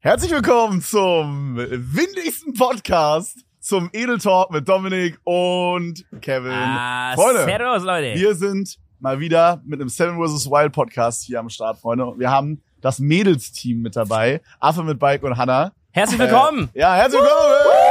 Herzlich willkommen zum windigsten Podcast, zum Edel Talk mit Dominik und Kevin. Freunde, servus, Leute. Wir sind mal wieder mit einem Seven vs. Wild Podcast hier am Start, Freunde. Wir haben das Mädels-Team mit dabei, Affe mit Bike und Hannah. Herzlich willkommen. Herzlich willkommen.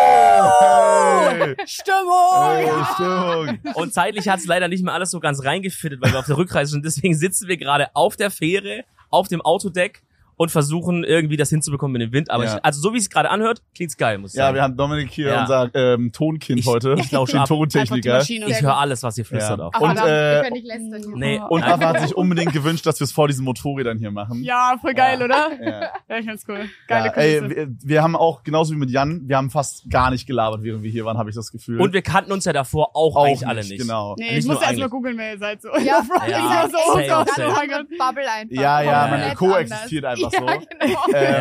Hey. Stimmung. Und zeitlich hat's leider nicht mehr alles so ganz reingefittet, weil wir auf der Rückreise sind. Deswegen sitzen wir gerade auf der Fähre, auf dem Autodeck und versuchen irgendwie das hinzubekommen mit dem Wind. Aber also so wie es gerade anhört, klingt's geil, muss ich sagen. Ja, wir haben Dominik hier, unser Tonkind heute. Ich lausche den ab. Tontechniker. Ich höre alles, was ihr flüstert auch. Und wir können nicht lästern. Nee. Und Affe hat sich unbedingt gewünscht, dass wir es vor diesen Motorrädern hier machen. Ja, voll geil, oder? Ja, Ich find's cool. Geile Kulisse. wir haben auch, genauso wie mit Jan, wir haben fast gar nicht gelabert, während wir hier waren, habe ich das Gefühl. Und wir kannten uns ja davor auch eigentlich alle nicht. Genau. Nee, ich muss erst mal googeln, wer ihr seid. So. Ja, Ja, so safe. Bubble einfach. Ja, man Komplett koexistiert anders. einfach so. Ja, genau.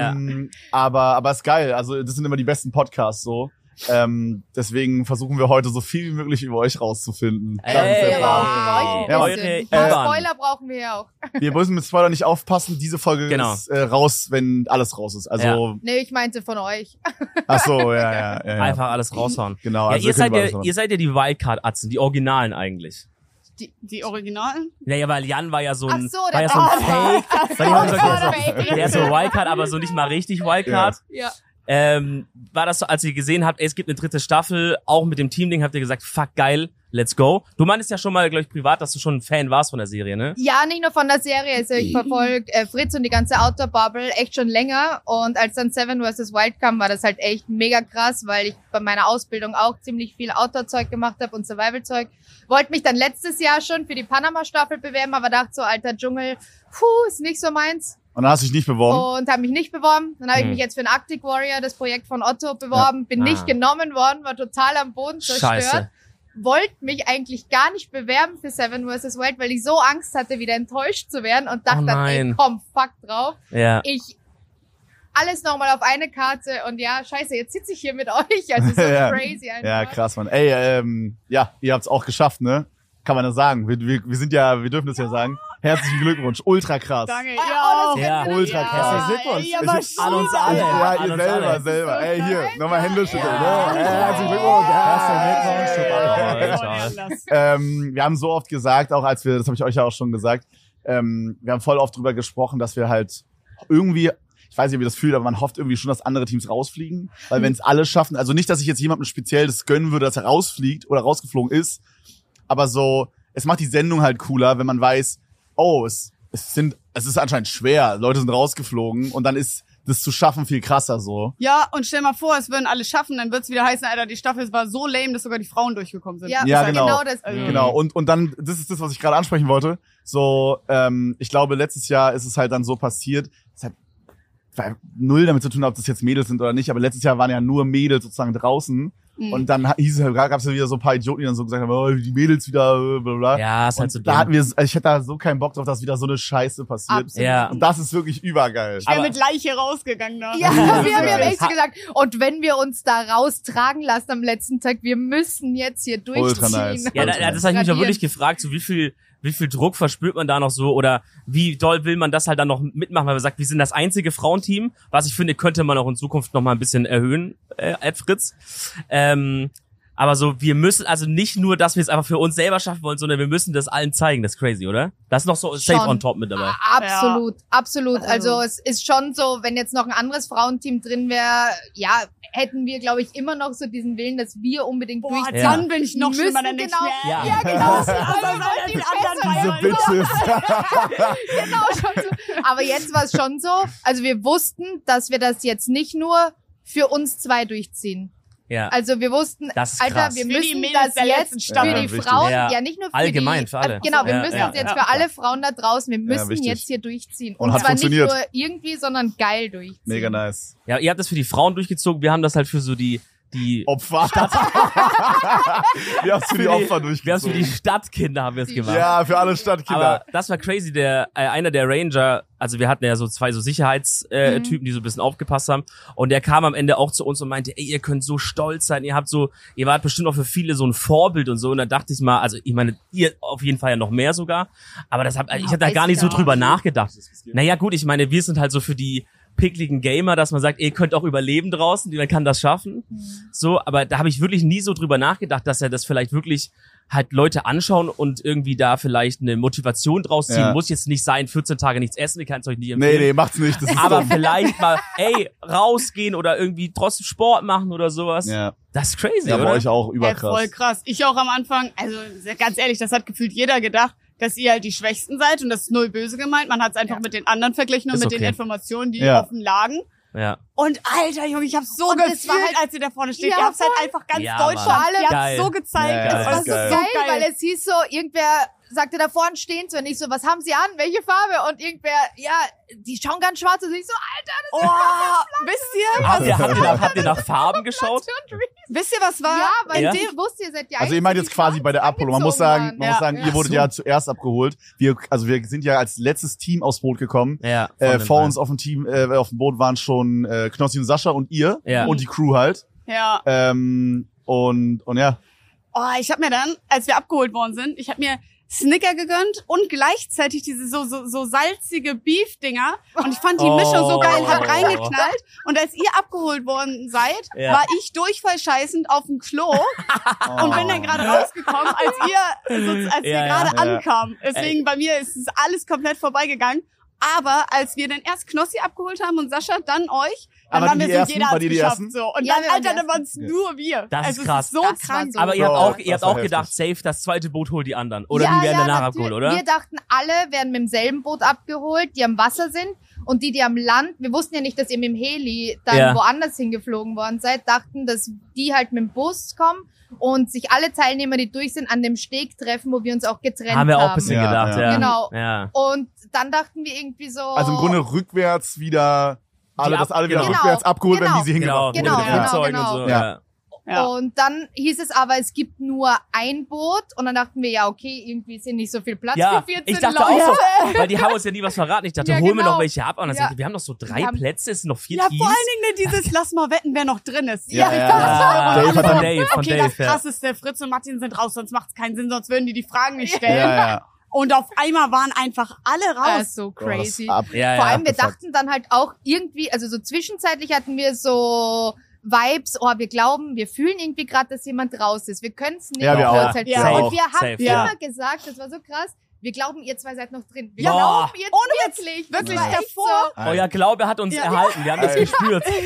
Aber ist geil. Also das sind immer die besten Podcasts so. Deswegen versuchen wir heute so viel wie möglich über euch rauszufinden. Ja, aber Ja, auch eure ein IBAN. Spoiler brauchen wir ja auch. Wir müssen mit Spoiler nicht aufpassen. Diese Folge ist raus, wenn alles raus ist. Also Nee, ich meinte von euch. ach so, ja. Einfach alles raushauen. Genau. Ja, Also ihr seid können wir alles ja die Wildcard-Atzen, die Originalen eigentlich. Die Originalen? Naja, weil Jan war ja so ein, Ach so, war ja der so ein Bauer. Fake. Weil jemand gesagt, Fake. der ist so Wildcard, aber so nicht mal richtig Wildcard. Ja. War das so, als ihr gesehen habt, ey, es gibt eine dritte Staffel, auch mit dem Teamding, habt ihr gesagt, fuck geil, let's go. Du meintest ja schon mal, glaube ich, privat, dass du schon ein Fan warst von der Serie, ne? Ja, nicht nur von der Serie. Also ich verfolge Fritz und die ganze Outdoor-Bubble echt schon länger. Und als dann Seven vs. Wild kam, war das halt echt mega krass, weil ich bei meiner Ausbildung auch ziemlich viel Outdoor-Zeug gemacht habe und Survival-Zeug. Wollte mich dann letztes Jahr schon für die Panama-Staffel bewerben, aber dachte so, alter Dschungel, ist nicht so meins. Und dann hast du dich nicht beworben? Und habe mich nicht beworben. Dann habe ich mich jetzt für den Arctic Warrior, das Projekt von Otto, beworben. Bin nicht genommen worden, war total am Boden zerstört. Scheiße. Wollte mich eigentlich gar nicht bewerben für Seven vs. Wild, weil ich so Angst hatte, wieder enttäuscht zu werden und dachte dann, ey, komm, fuck drauf. Ja. Alles nochmal auf eine Karte und ja, scheiße, jetzt sitze ich hier mit euch. Also so crazy einfach. Ja, krass, Mann. Ey, ihr habt's auch geschafft, ne? Kann man das sagen. Wir sind ja, wir dürfen das ja sagen. Herzlichen Glückwunsch. Ultra krass. Danke. Ja. Ultra krass. Herzlichen Glückwunsch. An uns alle. Ja, An ihr uns selber. alle. Ey, hier, nochmal Hände schütteln. Ja. Ne? Herzlichen Glückwunsch. Ja. Wir haben so oft gesagt, auch als wir, das habe ich euch ja auch schon gesagt, wir haben voll oft drüber gesprochen, dass wir halt irgendwie, ich weiß nicht, wie ihr das fühlt, aber man hofft irgendwie schon, dass andere Teams rausfliegen. Weil wenn es alle schaffen, also nicht, dass ich jetzt jemandem speziell das gönnen würde, dass er rausfliegt oder rausgeflogen ist, aber so, es macht die Sendung halt cooler, wenn man weiß, oh, es ist anscheinend schwer, Leute sind rausgeflogen und dann ist das zu schaffen viel krasser so. Ja, und stell mal vor, es würden alle schaffen, dann wird's wieder heißen, Alter, die Staffel war so lame, dass sogar die Frauen durchgekommen sind. Ja, genau. Das. Genau, und dann, das ist das, was ich gerade ansprechen wollte, so, ich glaube, letztes Jahr ist es halt dann so passiert, es hat null damit zu tun, ob das jetzt Mädels sind oder nicht, aber letztes Jahr waren ja nur Mädels sozusagen draußen. Und dann gab's ja wieder so ein paar Idioten, die dann so gesagt haben, oh, die Mädels wieder, blablabla. Ja, ist halt so da dumm. ich hätte da so keinen Bock drauf, dass wieder so eine Scheiße passiert. Absolut. Ja. Und das ist wirklich übergeil. Ich wäre mit Leiche rausgegangen da. Ja, wir haben echt gesagt, und wenn wir uns da raustragen lassen am letzten Tag, wir müssen jetzt hier Ultra durchziehen. nice. Ja, das habe ich mich auch wirklich gefragt, so wie viel Druck verspürt man da noch so oder wie doll will man das halt dann noch mitmachen, weil man sagt, wir sind das einzige Frauenteam, was ich finde, könnte man auch in Zukunft noch mal ein bisschen erhöhen, Fritz. Aber so, wir müssen, also nicht nur, dass wir es einfach für uns selber schaffen wollen, sondern wir müssen das allen zeigen. Das ist crazy, oder? Das ist noch so safe Schon. on top mit dabei. Absolut. Also es ist schon so, wenn jetzt noch ein anderes Frauenteam drin wäre, ja, hätten wir, glaube ich, immer noch so diesen Willen, dass wir unbedingt durchziehen. Dann bin ich noch müssen, schlimmer, dann genau. nicht mehr. Ja. Diese Bitches. Genau, schon so. Aber jetzt war es schon so, also wir wussten, dass wir das jetzt nicht nur für uns zwei durchziehen. Ja. Also wir wussten, Das ist Alter, krass. wir Für die müssen Mädels das der letzten jetzt Staffel. für die Ja, wichtig. Frauen, Ja. ja nicht nur für Allgemein, die, für alle. Genau, wir Ja, müssen ja, das jetzt ja. für alle Frauen da draußen, wir müssen wichtig. jetzt hier durchziehen. Und hat zwar funktioniert. nicht nur irgendwie, sondern geil durchziehen. Mega nice. Ja, ihr habt das für die Frauen durchgezogen, wir haben das halt für so die Opfer. Wir haben es für die Opfer wir haben es für durchgezogen. die Stadtkinder haben wir es gemacht. Ja, für alle Stadtkinder. Aber das war crazy, einer der Ranger, also wir hatten ja so zwei so Sicherheitstypen, die so ein bisschen aufgepasst haben und der kam am Ende auch zu uns und meinte, ey, ihr könnt so stolz sein, ihr wart bestimmt auch für viele so ein Vorbild und so und da dachte ich mal, also ich meine, ihr auf jeden Fall ja noch mehr sogar, aber ich habe da gar nicht so drüber nachgedacht. Naja gut, ich meine, wir sind halt so für die pickligen Gamer, dass man sagt, ihr könnt auch überleben draußen, man kann das schaffen. So, aber da habe ich wirklich nie so drüber nachgedacht, dass er das vielleicht wirklich halt Leute anschauen und irgendwie da vielleicht eine Motivation draus ziehen. Ja. Muss jetzt nicht sein, 14 Tage nichts essen, ich kann es euch nie empfehlen. Nee, macht's nicht. Das ist Aber dumm. vielleicht mal, rausgehen oder irgendwie trotzdem Sport machen oder sowas. Ja, Das ist crazy, ja bei oder? euch auch Voll überkrass. krass. Ich auch am Anfang, also ganz ehrlich, das hat gefühlt jeder gedacht, dass ihr halt die Schwächsten seid und das ist null böse gemeint. Man hat es einfach mit den anderen verglichen und Ist mit okay. den Informationen, die Ja. offen lagen. Ja. Und Alter, Junge, ich hab's so Und das gefühlt, war halt- als ihr da vorne steht. Ja, ihr habt's halt voll. einfach ganz Ja, Deutschland. Mann. Ihr Geil. habt's so gezeigt. Ja, es das war ist so geil. geil. Weil es hieß so, irgendwer sagte da vorne stehen so, nicht so, was haben sie an, welche Farbe? Und irgendwer, ja, die schauen ganz schwarz und ich so, Alter, Oh, Habt ihr nach Farben geschaut? wisst ihr, was war? ja, weil Ja? ich wusste, ihr seid ja Also ihr meint jetzt quasi bei der Abholung. Man muss sagen, ihr wurdet ja zuerst abgeholt. Wir sind ja als letztes Team aufs Boot gekommen. Ja. Vor uns auf dem Team, auf dem Boot waren schon Knossi und Sascha und ihr Ja. und die Crew halt. Ja. Und ja. Oh, ich hab mir dann, als wir abgeholt worden sind, ich hab mir Snicker gegönnt und gleichzeitig diese so salzige Beef-Dinger. Und ich fand die Mischung so geil, hab reingeknallt. Und als ihr abgeholt worden seid, Ja. war ich durchfallscheißend auf dem Klo und bin dann gerade rausgekommen, als wir Ja, gerade ja. ankamen. Deswegen bei mir ist es alles komplett vorbeigegangen. Aber als wir dann erst Knossi abgeholt haben und Sascha, dann euch, dann Aber waren die wir so, ersten? jeder War hat's die geschafft. ersten? So. Und Ja, dann, wir waren Alter, die dann waren's nur wir. Das ist Also, krass. Es ist so Das war krank. so Aber ihr habt Bro, auch, das war gedacht, heftig. safe, das zweite Boot holt die anderen. Oder ja, die werden danach natürlich. abgeholt, oder? Wir dachten, alle werden mit demselben Boot abgeholt, die am Wasser sind. Und die am Land, wir wussten ja nicht, dass ihr mit dem Heli dann Ja. woanders hingeflogen worden seid, dachten, dass die halt mit dem Bus kommen und sich alle Teilnehmer, die durch sind, an dem Steg treffen, wo wir uns auch getrennt haben. Haben wir auch ein bisschen Ja, gedacht, ja. ja. Genau. Ja. Und dann dachten wir irgendwie so... Also im Grunde rückwärts wieder, dass alle wieder genau. rückwärts abgeholt werden, wie sie Genau, hingebracht Genau, mit den wurden. genau, Flugzeugen genau. und so. Ja. Ja. Ja. Und dann hieß es aber, es gibt nur ein Boot. Und dann dachten wir, ja, okay, irgendwie ist hier nicht so viel Platz Ja, für 14 ich dachte Leute. auch so, weil die haben uns ja nie was verraten. Ich dachte, Ja, holen wir genau. noch welche ab. Und dann Ja. sagte ich, wir haben noch so 3 Wir haben- Plätze, es sind noch 4 Ja, Teams. vor allen Dingen dieses Lass mal wetten, wer noch drin ist. Ja, ja, Ja, Dave hat von dann- Dave, von Okay, Dave, das ja. krasseste, Fritz und Martin sind raus, sonst macht es keinen Sinn, sonst würden die Fragen nicht stellen. Ja. Und auf einmal waren einfach alle Das raus. ist so Boah, das crazy. ist ab. Ja, Vor ja. allem, wir abgefuckt. dachten dann halt auch irgendwie, also so zwischenzeitlich hatten wir so Vibes, wir glauben, wir fühlen irgendwie gerade, dass jemand raus ist. Wir können es nicht Ja, wir auch. beurteilen. Ja. Und Auch. wir haben Safe, ja. immer gesagt, das war so krass, wir glauben, ihr zwei seid noch drin. Wir Boah. glauben jetzt Ohne Witz, wirklich. wirklich Das war echt davor. Euer Glaube hat uns Ja. erhalten, wir haben das Ey. gespürt. Ja,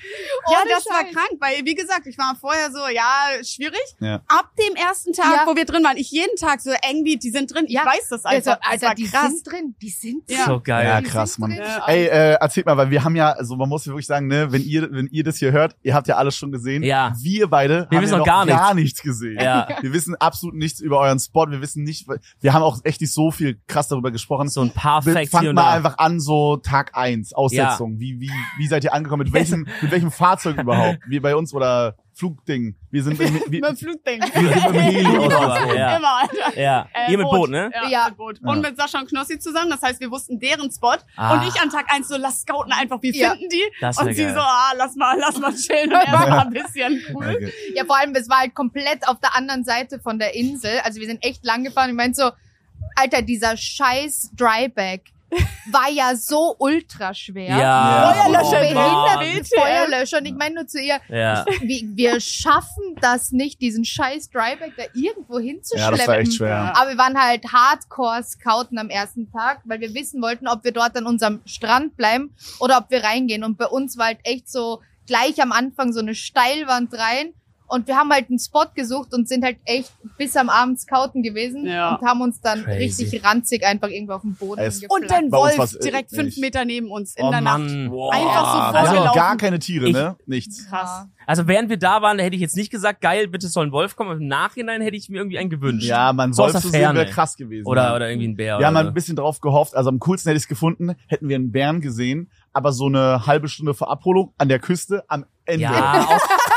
Ohne das war Scheiß. krank, weil, wie gesagt, ich war vorher so, ja, schwierig. Ja. Ab dem ersten Tag, Ja. wo wir drin waren, ich jeden Tag so irgendwie, die sind drin, Ja. ich weiß das Also, einfach. Das Alter, war die krass. sind drin. Die sind drin. Ja. So geil. Ja, Die krass, sind Mann. drin. Ja. Ey, erzählt mal, weil wir haben ja, also man muss wirklich sagen, ne, wenn ihr das hier hört, ihr habt ja alles schon gesehen. Ja. Wir beide haben wissen ja noch noch gar nichts gesehen. Ja. Wir wissen absolut nichts über euren Spot. Wir wissen nicht, wir haben auch echt nicht so viel krass darüber gesprochen. So ein paar Facts hier Fangt und mal da. einfach an, so Tag 1, Aussetzung. Wie seid ihr angekommen? Mit welchem Fahrzeug überhaupt? Wie bei uns oder Flugding? Wir sind im, Mit dem Flugding. wir sind im Heli ausgezogen. Ja. Immer, Alter. Ja. Ihr mit Boot, ne? Ja, Ja. mit Boot. Und mit Sascha und Knossi zusammen. Das heißt, wir wussten deren Spot. Ah. Und ich an Tag 1 so, lass scouten einfach, wie Ja. finden die? Das wär Und sie geil. so, lass mal chillen und erstmal ein bisschen cool. Okay. Ja, vor allem, es war halt komplett auf der anderen Seite von der Insel. Also wir sind echt lang gefahren. Ich meinte so, Alter, dieser scheiß Dryback war ja so ultra schwer. Ja. Feuerlöscher, So Mann. behindert mit WTF. Feuerlöscher. Und ich meine nur zu ihr, Ja. wir schaffen das nicht, diesen scheiß Dryback da irgendwo Ja, hinzuschleppen. das war echt schwer. Aber wir waren halt hardcore scouten am ersten Tag, weil wir wissen wollten, ob wir dort an unserem Strand bleiben oder ob wir reingehen. Und bei uns war halt echt so gleich am Anfang so eine Steilwand rein. Und wir haben halt einen Spot gesucht und sind halt echt bis am Abend scouten gewesen Ja. und haben uns dann Crazy. richtig ranzig einfach irgendwo auf dem Boden Es- geflaggt. Und dann Bei uns Wolf war's, direkt 5 nicht. Meter neben uns in Oh der Nacht. Mann. Einfach so Also vorgelaufen. gar keine Tiere, ne? Nichts. Krass. Also während wir da waren, hätte ich jetzt nicht gesagt, geil, bitte soll ein Wolf kommen. Aber im Nachhinein hätte ich mir irgendwie einen gewünscht. Ja, man So aus Wolf der zu sehen Ferne. wäre krass gewesen. Oder ja. irgendwie ein Bär. Wir haben oder halt ein bisschen drauf gehofft, also am coolsten hätte ich es gefunden, hätten wir einen Bären gesehen, aber so eine halbe Stunde vor Abholung an der Küste am Ende. Ja,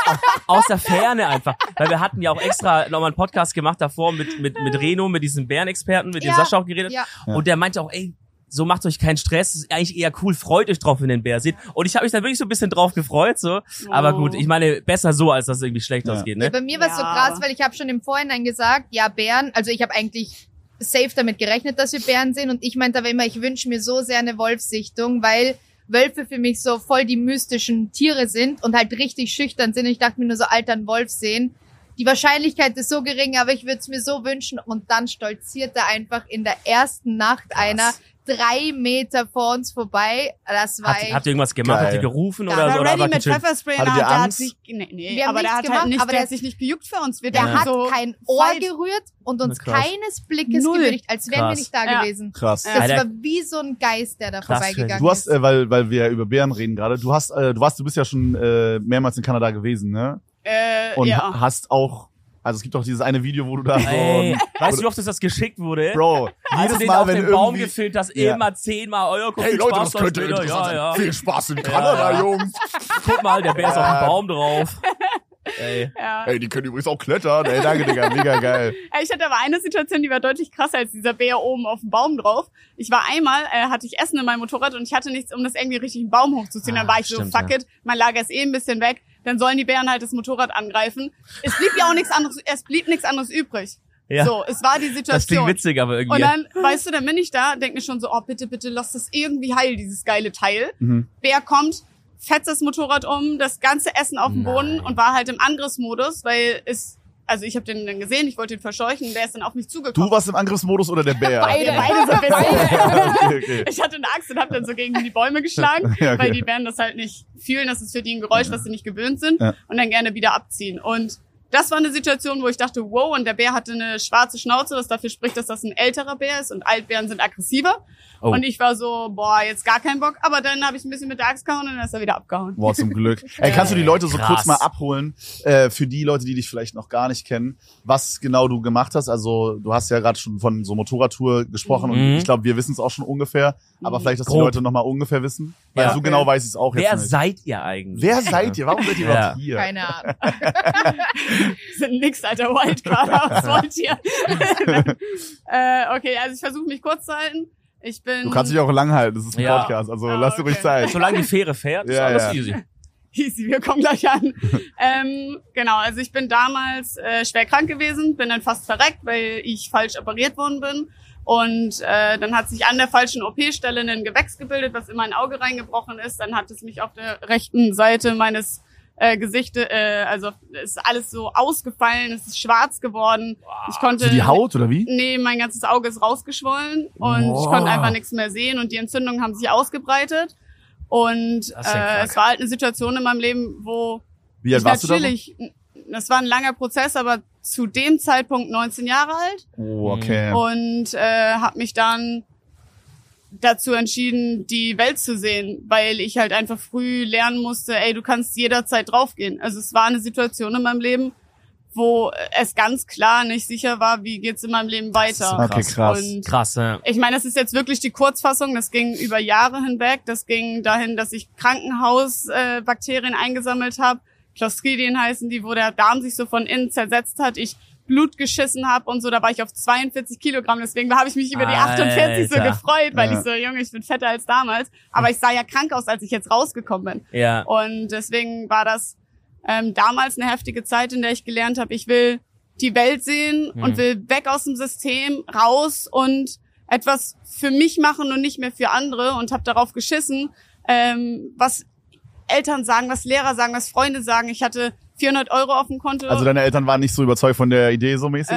aus der Ferne einfach. Weil wir hatten ja auch extra nochmal einen Podcast gemacht davor mit Reno, mit diesem Bärenexperten, mit dem Ja. Sascha auch geredet. Ja. Und der meinte auch, ey, so macht euch keinen Stress, ist eigentlich eher cool, freut euch drauf, wenn ihr den Bär seht. Und ich habe mich da wirklich so ein bisschen drauf gefreut, so. Aber gut, ich meine, besser so, als dass es irgendwie schlecht Ja. ausgeht, Ja, ne? bei mir war es so Ja. krass, weil ich habe schon im Vorhinein gesagt, ja, Bären, also ich habe eigentlich safe damit gerechnet, dass wir Bären sehen und ich meinte aber immer, ich wünsche mir so sehr eine Wolfssichtung, weil Wölfe für mich so voll die mystischen Tiere sind und halt richtig schüchtern sind. Ich dachte mir nur so, Alter, einen Wolf sehen. Die Wahrscheinlichkeit ist so gering, aber ich würde es mir so wünschen. Und dann stolzierte einfach in der ersten Nacht einer 3 Meter vor uns vorbei. Das war Habt ihr irgendwas gemacht? Geil. Habt ihr gerufen Da oder so? war Oder Ready war mit gechillt? Pfefferspray, Hattet ihr der hat Angst? sich, nee, Wir haben aber der nichts hat halt gemacht, nicht, aber der der- hat sich nicht gejuckt für uns. Wir Der denken hat so, kein Ohr fight. gerührt und uns Krass. keines Blickes Null. gewürdigt, als wären wir Krass. nicht da Ja. gewesen. Krass. Ja. Das Alter. war wie so ein Geist, der da Krass, vorbeigegangen Du hast, ist. weil wir ja über Bären reden gerade, du bist ja schon mehrmals in Kanada gewesen, ne? Und ja. hast auch, also es gibt auch dieses eine Video, wo du da Ey, so, weißt du noch, dass das geschickt wurde? Bro, Als jedes du den Mal, auf wenn den Baum irgendwie, gefilmt hast, Ja. immer 10-mal Euro. hey Leute, das könnte interessant ja, sein. ja. Viel Spaß in Kanada, Ja. Jungs. Guck mal, der Bär ist auf dem Baum drauf. Ey. Ja. Ey, die können übrigens auch klettern. Ey, danke, Digga, mega geil. Ich hatte aber eine Situation, die war deutlich krasser als dieser Bär oben auf dem Baum drauf. Ich war einmal, hatte ich Essen in meinem Motorrad und ich hatte nichts, um das irgendwie richtig einen Baum hochzuziehen. Dann war ich Stimmt, so, fuck ja. it, mein Lager ist ein bisschen weg. Dann sollen die Bären halt das Motorrad angreifen. Es blieb ja auch nichts anderes übrig. Ja. So, es war die Das klingt Situation. witzig, aber irgendwie. Und dann, weißt du, dann bin ich da, denk mir schon so, oh, bitte, bitte, lass das irgendwie heil, dieses geile Teil. Mhm. Bär kommt, fetzt das Motorrad um, das ganze Essen auf den Boden und war halt im Angriffsmodus, weil also ich habe den dann gesehen, ich wollte ihn verscheuchen, der ist dann auf mich zugekommen. Du warst im Angriffsmodus oder der Bär? Beide so beide. Okay. Ich hatte eine Axt und habe dann so gegen die Bäume geschlagen, Ja, okay. weil die Bären das halt nicht fühlen, das ist für die ein Geräusch, was sie nicht gewöhnt sind Ja. und dann gerne wieder abziehen. Und das war eine Situation, wo ich dachte, wow, und der Bär hatte eine schwarze Schnauze, was dafür spricht, dass das ein älterer Bär ist und Altbären sind aggressiver. Oh. Und ich war so, boah, jetzt gar keinen Bock, aber dann habe ich ein bisschen mit der Axt gehauen und dann ist er wieder abgehauen. Boah, zum Glück. Ey, kannst du die Leute so Krass. kurz mal abholen, für die Leute, die dich vielleicht noch gar nicht kennen, was genau du gemacht hast? Also du hast ja gerade schon von so Motorradtour gesprochen und Mhm. ich glaube, wir wissen es auch schon ungefähr, aber vielleicht, dass die Grob. Leute noch mal ungefähr wissen, weil Ja. so genau weiß ich es auch Wer jetzt nicht. seid ihr eigentlich? Wer seid ihr? Warum seid ihr Ja. überhaupt hier? Keine Ahnung. Sind nix, alter Wildcard, was wollt ihr? Okay, also ich versuche mich kurz zu halten. Ich bin Du kannst dich auch lang halten, das ist ein Ja. Podcast, also Ah, lass dir ruhig okay. Zeit. Solange die Fähre fährt, ist Ja, alles ja. easy. easy, wir kommen gleich an. Genau, also ich bin damals schwer krank gewesen, bin dann fast verreckt, weil ich falsch operiert worden bin. Und dann hat sich an der falschen OP-Stelle ein Gewächs gebildet, was in mein Auge reingebrochen ist. Dann hat es mich auf der rechten Seite meines Gesichte, also ist alles so ausgefallen, es ist schwarz geworden. Ich konnte So die Haut oder wie? Nee, mein ganzes Auge ist rausgeschwollen und Wow. ich konnte einfach nichts mehr sehen und die Entzündungen haben sich ausgebreitet. Und Das ist ja krank. es war halt eine Situation in meinem Leben, wo Wie alt ich warst du da? So? natürlich, das war ein langer Prozess, aber zu dem Zeitpunkt 19 Jahre alt Oh, okay. und habe mich dann dazu entschieden, die Welt zu sehen, weil ich halt einfach früh lernen musste, ey, du kannst jederzeit draufgehen. Also es war eine Situation in meinem Leben, wo es ganz klar nicht sicher war, wie geht's in meinem Leben weiter. Okay, krass. Und Krass, ja. ich meine, das ist jetzt wirklich die Kurzfassung. Das ging über Jahre hinweg. Das ging dahin, dass ich Krankenhausbakterien eingesammelt habe. Clostridien heißen die, wo der Darm sich so von innen zersetzt hat. Ich Blut geschissen habe und so. Da war ich auf 42 Kilogramm. Deswegen habe ich mich über die 48 so Alter. gefreut, weil Ja. ich so, Junge, ich bin fetter als damals. Aber ich sah ja krank aus, als ich jetzt rausgekommen bin. Ja. Und deswegen war das damals eine heftige Zeit, in der ich gelernt habe, ich will die Welt sehen und will weg aus dem System, raus und etwas für mich machen und nicht mehr für andere und habe darauf geschissen, was Eltern sagen, was Lehrer sagen, was Freunde sagen. Ich hatte 400 Euro auf dem Konto. Also deine Eltern waren nicht so überzeugt von der Idee so mäßig?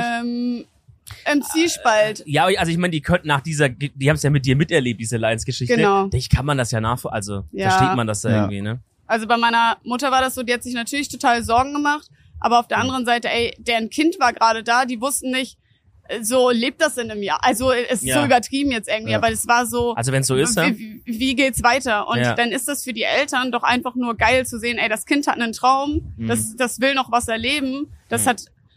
Im Zwiespalt. Ja, also ich meine, die könnten nach die haben es ja mit dir miterlebt, diese Lions-Geschichte. Genau. Ich kann man das ja also Ja. versteht man das ja Ja. irgendwie, ne? Also bei meiner Mutter war das so, die hat sich natürlich total Sorgen gemacht, aber auf der anderen Seite, ey, deren Kind war gerade da, die wussten nicht, so lebt das in einem Jahr. Also es ist Ja. so übertrieben jetzt irgendwie, Ja. aber es war so, Also wenn es so ist, ne? wie geht's weiter? Und Ja. dann ist das für die Eltern doch einfach nur geil zu sehen, ey, das Kind hat einen Traum, das will noch was erleben, das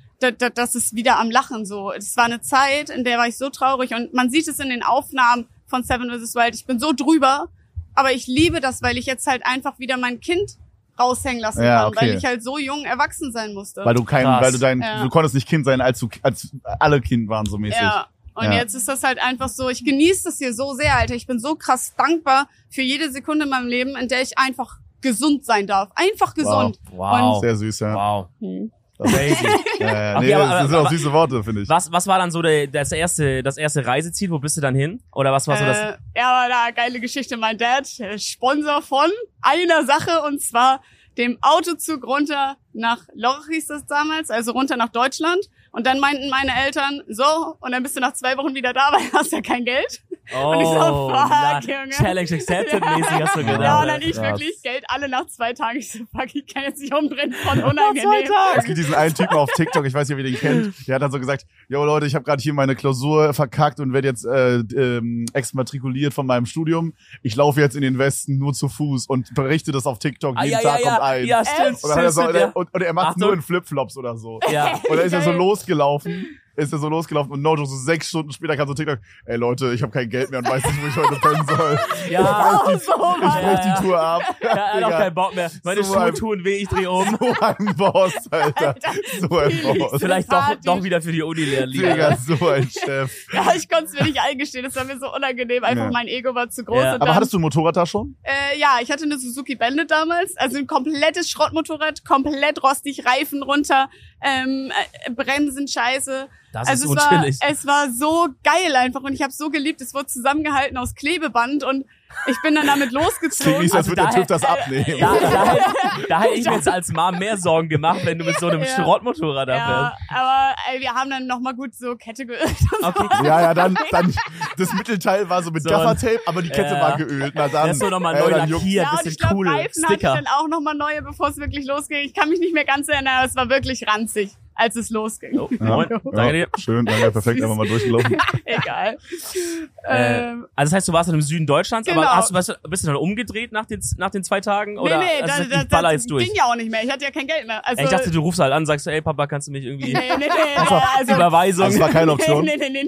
ist wieder am Lachen so. Es war eine Zeit, in der war ich so traurig und man sieht es in den Aufnahmen von Seven vs. Wild. Ich bin so drüber, aber ich liebe das, weil ich jetzt halt einfach wieder mein Kind raushängen lassen Ja, kann, okay. weil ich halt so jung erwachsen sein musste. Weil du Krass. du konntest nicht Kind sein, als alle Kind waren so mäßig. Ja. Und Ja. jetzt ist das halt einfach so, ich genieße das hier so sehr, Alter. Ich bin so krass dankbar für jede Sekunde in meinem Leben, in der ich einfach gesund sein darf. Einfach gesund. Wow. Sehr süß, ja. Wow. Crazy. Nee, Okay, das sind auch süße Worte, finde ich. Was war dann so das erste Reiseziel? Wo bist du dann hin? Oder was war so das? Ja, da geile Geschichte. Mein Dad, Sponsor von einer Sache, und zwar dem Autozug runter nach Lorch hieß das damals, also runter nach Deutschland. Und dann meinten meine Eltern, so, und dann bist du nach 2 Wochen wieder da, weil du hast ja kein Geld. Und ich so, fuck, Junge. Challenge accepted mäßig hast du gedacht. Ja, und dann ich wirklich Geld alle nach 2 Tagen. Ich so, fuck, ich kann jetzt nicht umbrennen von unangenehm. Es gibt diesen einen Typen auf TikTok, ich weiß nicht, ob ihr den kennt, der hat dann so gesagt, yo Leute, ich habe gerade hier meine Klausur verkackt und werde jetzt exmatrikuliert von meinem Studium. Ich laufe jetzt in den Westen nur zu Fuß und berichte das auf TikTok. Jeden Tag kommt ein. Ja, stimmt. Und, dann hat er so, ja. und er macht nur in Flipflops oder so. Ja. Und dann ist er so losgelaufen und Nojo so 6 Stunden später kam so TikTok, ey Leute, ich habe kein Geld mehr und weiß nicht, wo ich heute pennen soll. Ja. Ich brech die Tour ab. Ja, er hat auch keinen Bock mehr. Meine So Schuhe ein- tun weh, ich dreh um. So ein Boss, Alter. So ein Boss. Vielleicht doch wieder für die Uni lernen. Digga, so ein Chef. Ja, ich konnte es mir nicht eingestehen. Das war mir so unangenehm. Einfach Ja. mein Ego war zu groß. Ja. Und Aber dann, hattest du ein Motorrad da schon? ja, ich hatte eine Suzuki Bandit damals. Also ein komplettes Schrottmotorrad, komplett rostig, Reifen runter, Bremsen scheiße. Das Also ist unchillig. es war so geil einfach und ich habe so geliebt. Es wurde zusammengehalten aus Klebeband und ich bin dann damit Klingt losgezogen. nicht so, als würde der daher- TÜV das abnehmen. Da hätte ich mir jetzt als Mom mehr Sorgen gemacht, wenn du mit so einem Ja. Schrottmotorrad da Ja, fährst. aber wir haben dann nochmal gut so Kette geölt. Okay. Ja, dann, das Mittelteil war so mit So Gaffertape, aber die Kette Ja. war geölt. Na dann. Der ist so nochmal neu dann juckt's. lackiert, Ja, und bisschen ich glaube, coole Reifen hatte ich Sticker. dann auch nochmal neue, bevor es wirklich losging. Ich kann mich nicht mehr ganz erinnern, aber es war wirklich ranzig, als es losging. Oh, moin. Danke dir. Schön, danke, perfekt, einfach mal durchgelaufen. Egal. Also das heißt, du warst dann im Süden Deutschlands, Genau. aber bist du dann umgedreht nach den 2 Tagen? Oder nee, also ich baller jetzt durch? ging ja auch nicht mehr. Ich hatte ja kein Geld mehr. Also, Ich dachte, du rufst halt an, sagst so, ey Papa, kannst du mich irgendwie nee, also, Überweisung? Das war keine Option.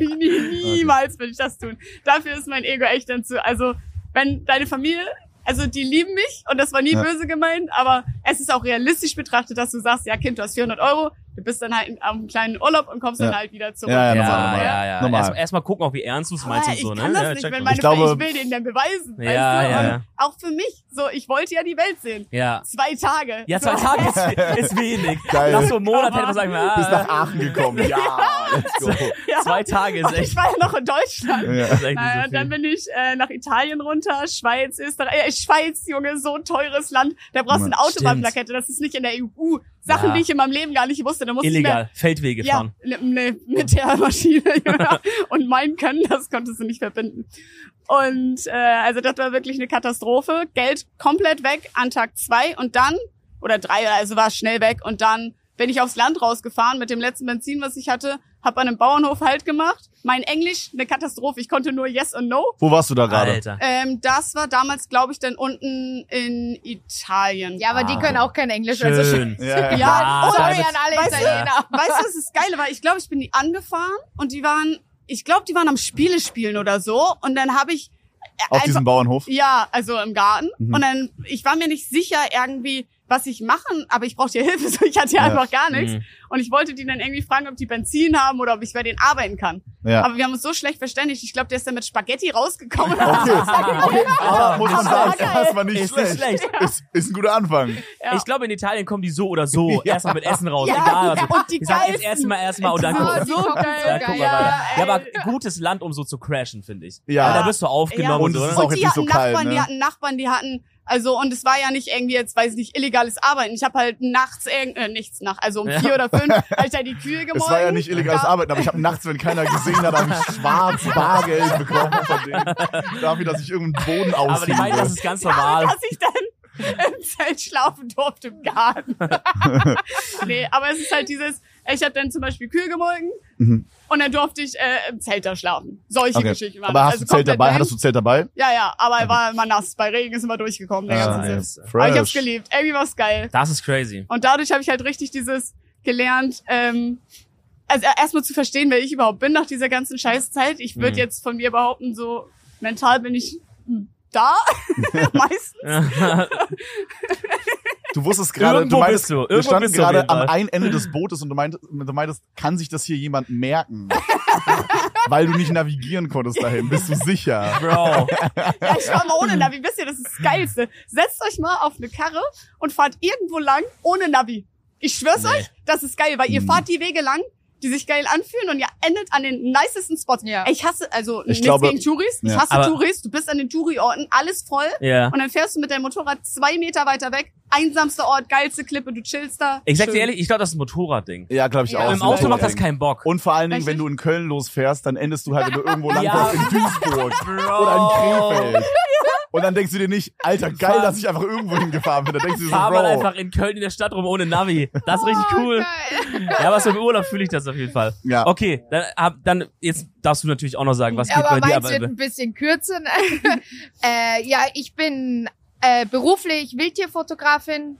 Niemals würde ich das tun. Dafür ist mein Ego echt dann zu, also, wenn deine Familie, also die lieben mich und das war nie Ja. böse gemeint, aber es ist auch realistisch betrachtet, dass du sagst, ja Kind, du hast 400 €, du bist dann halt am kleinen Urlaub und kommst dann Ja. halt wieder zurück. Ja, Ja. Normal. Erstmal gucken, auch wie ernst du es meinst Aber und so, ich ne? kann das Ja, nicht, check wenn mal. meine Ich glaube- ich will denen dann beweisen, Ja, weißt du? ja. Und auch für mich, so, ich wollte ja die Welt sehen. Ja. 2 Tage. Ja, 2 so. Tage ist wenig. Geil. Nach so einem Monat hätte man sagen, Bist nach Aachen gekommen. Ja, let's go. Ja. 2 Tage ist Und ich echt, war ja noch in Deutschland. Ja. ist echt Naja, nicht so dann viel. bin ich nach Italien runter, Schweiz, Österreich. Schweiz, Junge, so ein teures Land. Da brauchst du eine Autobahnplakette. Das ist nicht in der EU. Sachen, Ja. die ich in meinem Leben gar nicht wusste. Da musste Illegal, Feldwege ich mehr, fahren. ja, mit der Maschine. Ja. Und mein Können, das konntest du nicht verbinden. Und also das war wirklich eine Katastrophe. Geld komplett weg an Tag 2 und dann, oder 3, also war es schnell weg. Und dann bin ich aufs Land rausgefahren mit dem letzten Benzin, was ich hatte. Hab an einem Bauernhof Halt gemacht. Mein Englisch, eine Katastrophe. Ich konnte nur Yes und No. Wo warst du da gerade? Alter. Das war damals, glaube ich, dann unten in Italien. Ja, aber die können auch kein Englisch. Also Schön. Ja, Ja, und- sorry an alle Weißt du- Italiener. Weißt du, was das Geile war? Ich glaube, ich bin die angefahren und die waren am Spiele spielen oder so. Und dann habe ich Auf diesem Bauernhof? ja, also im Garten. Mhm. Und dann, ich war mir nicht sicher irgendwie, was ich machen, aber ich brauchte ja Hilfe, so ich hatte ja einfach gar nichts. Mhm. Und ich wollte die dann irgendwie fragen, ob die Benzin haben oder ob ich bei denen arbeiten kann. Ja. Aber wir haben uns so schlecht verständigt. Ich glaube, der ist dann mit Spaghetti rausgekommen. Okay, aber muss man Das war sagen, geil. erstmal nicht Ist nicht schlecht. schlecht. Ist ein guter Anfang. Ja. Ich glaube, in Italien kommen die so oder so erstmal mit Essen raus. Ja, Egal. Also, und die ich sag jetzt geilsten. erstmal und dann Das war gucken. so geil. Ja, guck mal Ja, weiter. Ja, aber ey. gutes Land, um so zu crashen, finde ich. Ja. Weil da wirst du aufgenommen Und und es so. ist ne? auch Und jetzt die nicht so hatten kalt, Nachbarn, ne? die hatten Nachbarn, die hatten, also, und es war ja nicht irgendwie jetzt, weiß ich nicht, illegales Arbeiten. Ich habe halt nachts, nichts nach, also um 4 oder 5, habe ich da die Kühe gemolken. Es war ja nicht illegales Ja. Arbeiten, aber ich habe nachts, wenn keiner gesehen hat, habe ich schwarz Bargeld bekommen von denen. Dafür, dass ich irgendeinen Boden Aber die aushebe. meinen, das ist ganz Ja, normal. dass ich dann im Zelt schlafen durfte im Garten. Nee, aber es ist halt dieses, ich habe dann zum Beispiel Kühe gemolken und dann durfte ich im Zelt da schlafen. Solche Okay. Geschichten waren Aber das. hast du Zelt komplett dabei? blank. Hattest du Zelt dabei? Ja, aber er war immer nass. Bei Regen ist immer durchgekommen, der ganze nice. Sitz. Aber ich hab's Fresh. geliebt. Irgendwie war's geil. Das ist crazy. Und dadurch habe ich halt richtig dieses gelernt, also erstmal zu verstehen, wer ich überhaupt bin nach dieser ganzen Scheißzeit. Ich würde jetzt von mir behaupten, so mental bin ich da, meistens. Du wusstest gerade, Irgendwo du meintest, bist du. wir Irgendwo standen bist du auf gerade jeden am Fall. einen Ende des Bootes und du meintest, kann sich das hier jemand merken? Weil du nicht navigieren konntest dahin. Bist du sicher? Bro. Ja, ich war mal ohne Navi. Wisst ihr, das ist das Geilste. Setzt euch mal auf eine Karre und fahrt irgendwo lang ohne Navi. Ich schwör's euch, das ist geil, weil ihr fahrt die Wege lang, die sich geil anfühlen und ihr endet an den nicesten Spots. Ja. Ich hasse, also nichts glaube, gegen Touris, ich ja. hasse Aber- Touris, du bist an den Touri-Orten, alles voll Ja. und dann fährst du mit deinem Motorrad 2 Meter weiter weg, einsamster Ort, geilste Klippe, du chillst da. Ich sag dir Schön. ehrlich, ich glaube, das ist ein Motorradding. Ja, glaube ich Ja. auch. Im Auto macht das keinen Bock. Und vor allen Dingen, wenn Richtig? du in Köln losfährst, dann endest du halt, wenn du irgendwo lang Ja. fährst, in Duisburg Bro. oder in Krefeld. Und dann denkst du dir nicht, Alter, geil, Fahr- dass ich einfach irgendwo hingefahren bin. Dann denkst du dir so, Fahr mal Bro. einfach in Köln in der Stadt rum ohne Navi. Das ist richtig cool. Geil. Ja, aber so im Urlaub fühle ich das auf jeden Fall. Ja. Okay, dann jetzt darfst du natürlich auch noch sagen, was geht Aber bei dir. meins wird ein bisschen kürzer. Ja, ich bin beruflich Wildtierfotografin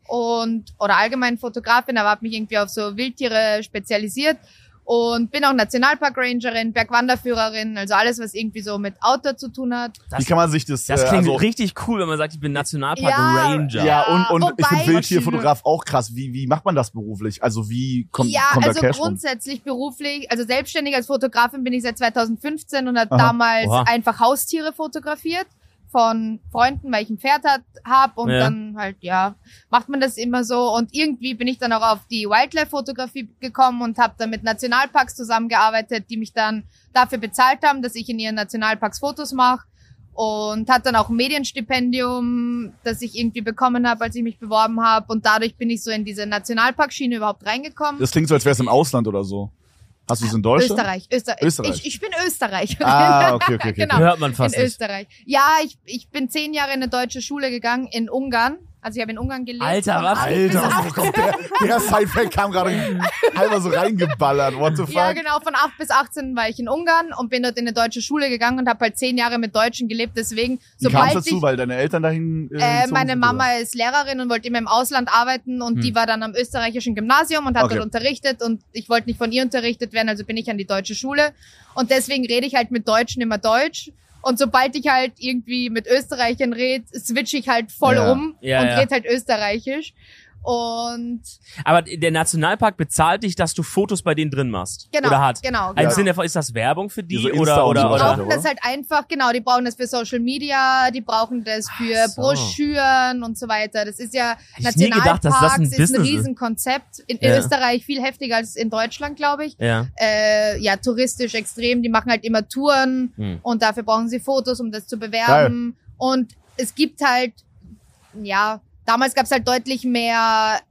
oder allgemein Fotografin, aber habe mich irgendwie auf so Wildtiere spezialisiert und bin auch Nationalpark-Rangerin, Bergwanderführerin, also alles, was irgendwie so mit Outdoor zu tun hat. Wie kann man sich das, Das klingt also, richtig cool, wenn man sagt, ich bin Nationalpark Ja, Ranger. ja, und ich wobei- finde Wildtierfotograf auch krass. Wie macht man das beruflich? Also wie kommt Ja, da also Cash rum? grundsätzlich beruflich, also selbstständig als Fotografin bin ich seit 2015 und habe Aha. damals Oha. einfach Haustiere fotografiert von Freunden, weil ich ein Pferd habe und Ja. dann halt, ja, macht man das immer so und irgendwie bin ich dann auch auf die Wildlife-Fotografie gekommen und habe dann mit Nationalparks zusammengearbeitet, die mich dann dafür bezahlt haben, dass ich in ihren Nationalparks Fotos mache und hat dann auch ein Medienstipendium, das ich irgendwie bekommen habe, als ich mich beworben habe und dadurch bin ich so in diese Nationalparkschiene überhaupt reingekommen. Das klingt so, als wäre es im Ausland oder so. Hast du es in Deutschland? Österreich. Ich bin Österreicherin. Ah, okay. Genau. Hört man fast In nicht. Österreich. Ja, ich bin 10 Jahre in eine deutsche Schule gegangen, in Ungarn. Also ich habe in Ungarn gelebt. Alter, Von was? 8 bis Alter, 18. was kommt der Sidefact kam gerade einmal so reingeballert. What the fuck? Ja, genau, von 8 bis 18 war ich in Ungarn und bin dort in eine deutsche Schule gegangen und habe halt 10 Jahre mit Deutschen gelebt. Deswegen, Wie kam sobald es dazu? ich... Weil deine Eltern dahin gezogen meine sind, Mama oder? ist Lehrerin und wollte immer im Ausland arbeiten und die war dann am österreichischen Gymnasium und hat Okay. dort unterrichtet und ich wollte nicht von ihr unterrichtet werden, also bin ich an die deutsche Schule und deswegen rede ich halt mit Deutschen immer Deutsch und sobald ich halt irgendwie mit Österreichern rede, switche ich halt voll Ja. um Ja, und ja. rede halt österreichisch und Aber der Nationalpark bezahlt dich, dass du Fotos bei denen drin machst. genau, Oder hat. genau. Im Sinne von, ist das Werbung für die? Diese Oder, Insta- und oder, so Die weiter. oder? brauchen das halt einfach, genau, die brauchen das für Social Media, die brauchen das für so. Broschüren und so weiter. Das ist ja, Hätte ich nie gedacht, dass das ein ist ein Business ist. Riesenkonzept. In Ja. Österreich viel heftiger als in Deutschland, glaube ich. Ja. Ja, touristisch extrem. Die machen halt immer Touren Hm. und dafür brauchen sie Fotos, um das zu bewerben. Und es gibt halt, ja, damals gab es halt deutlich mehr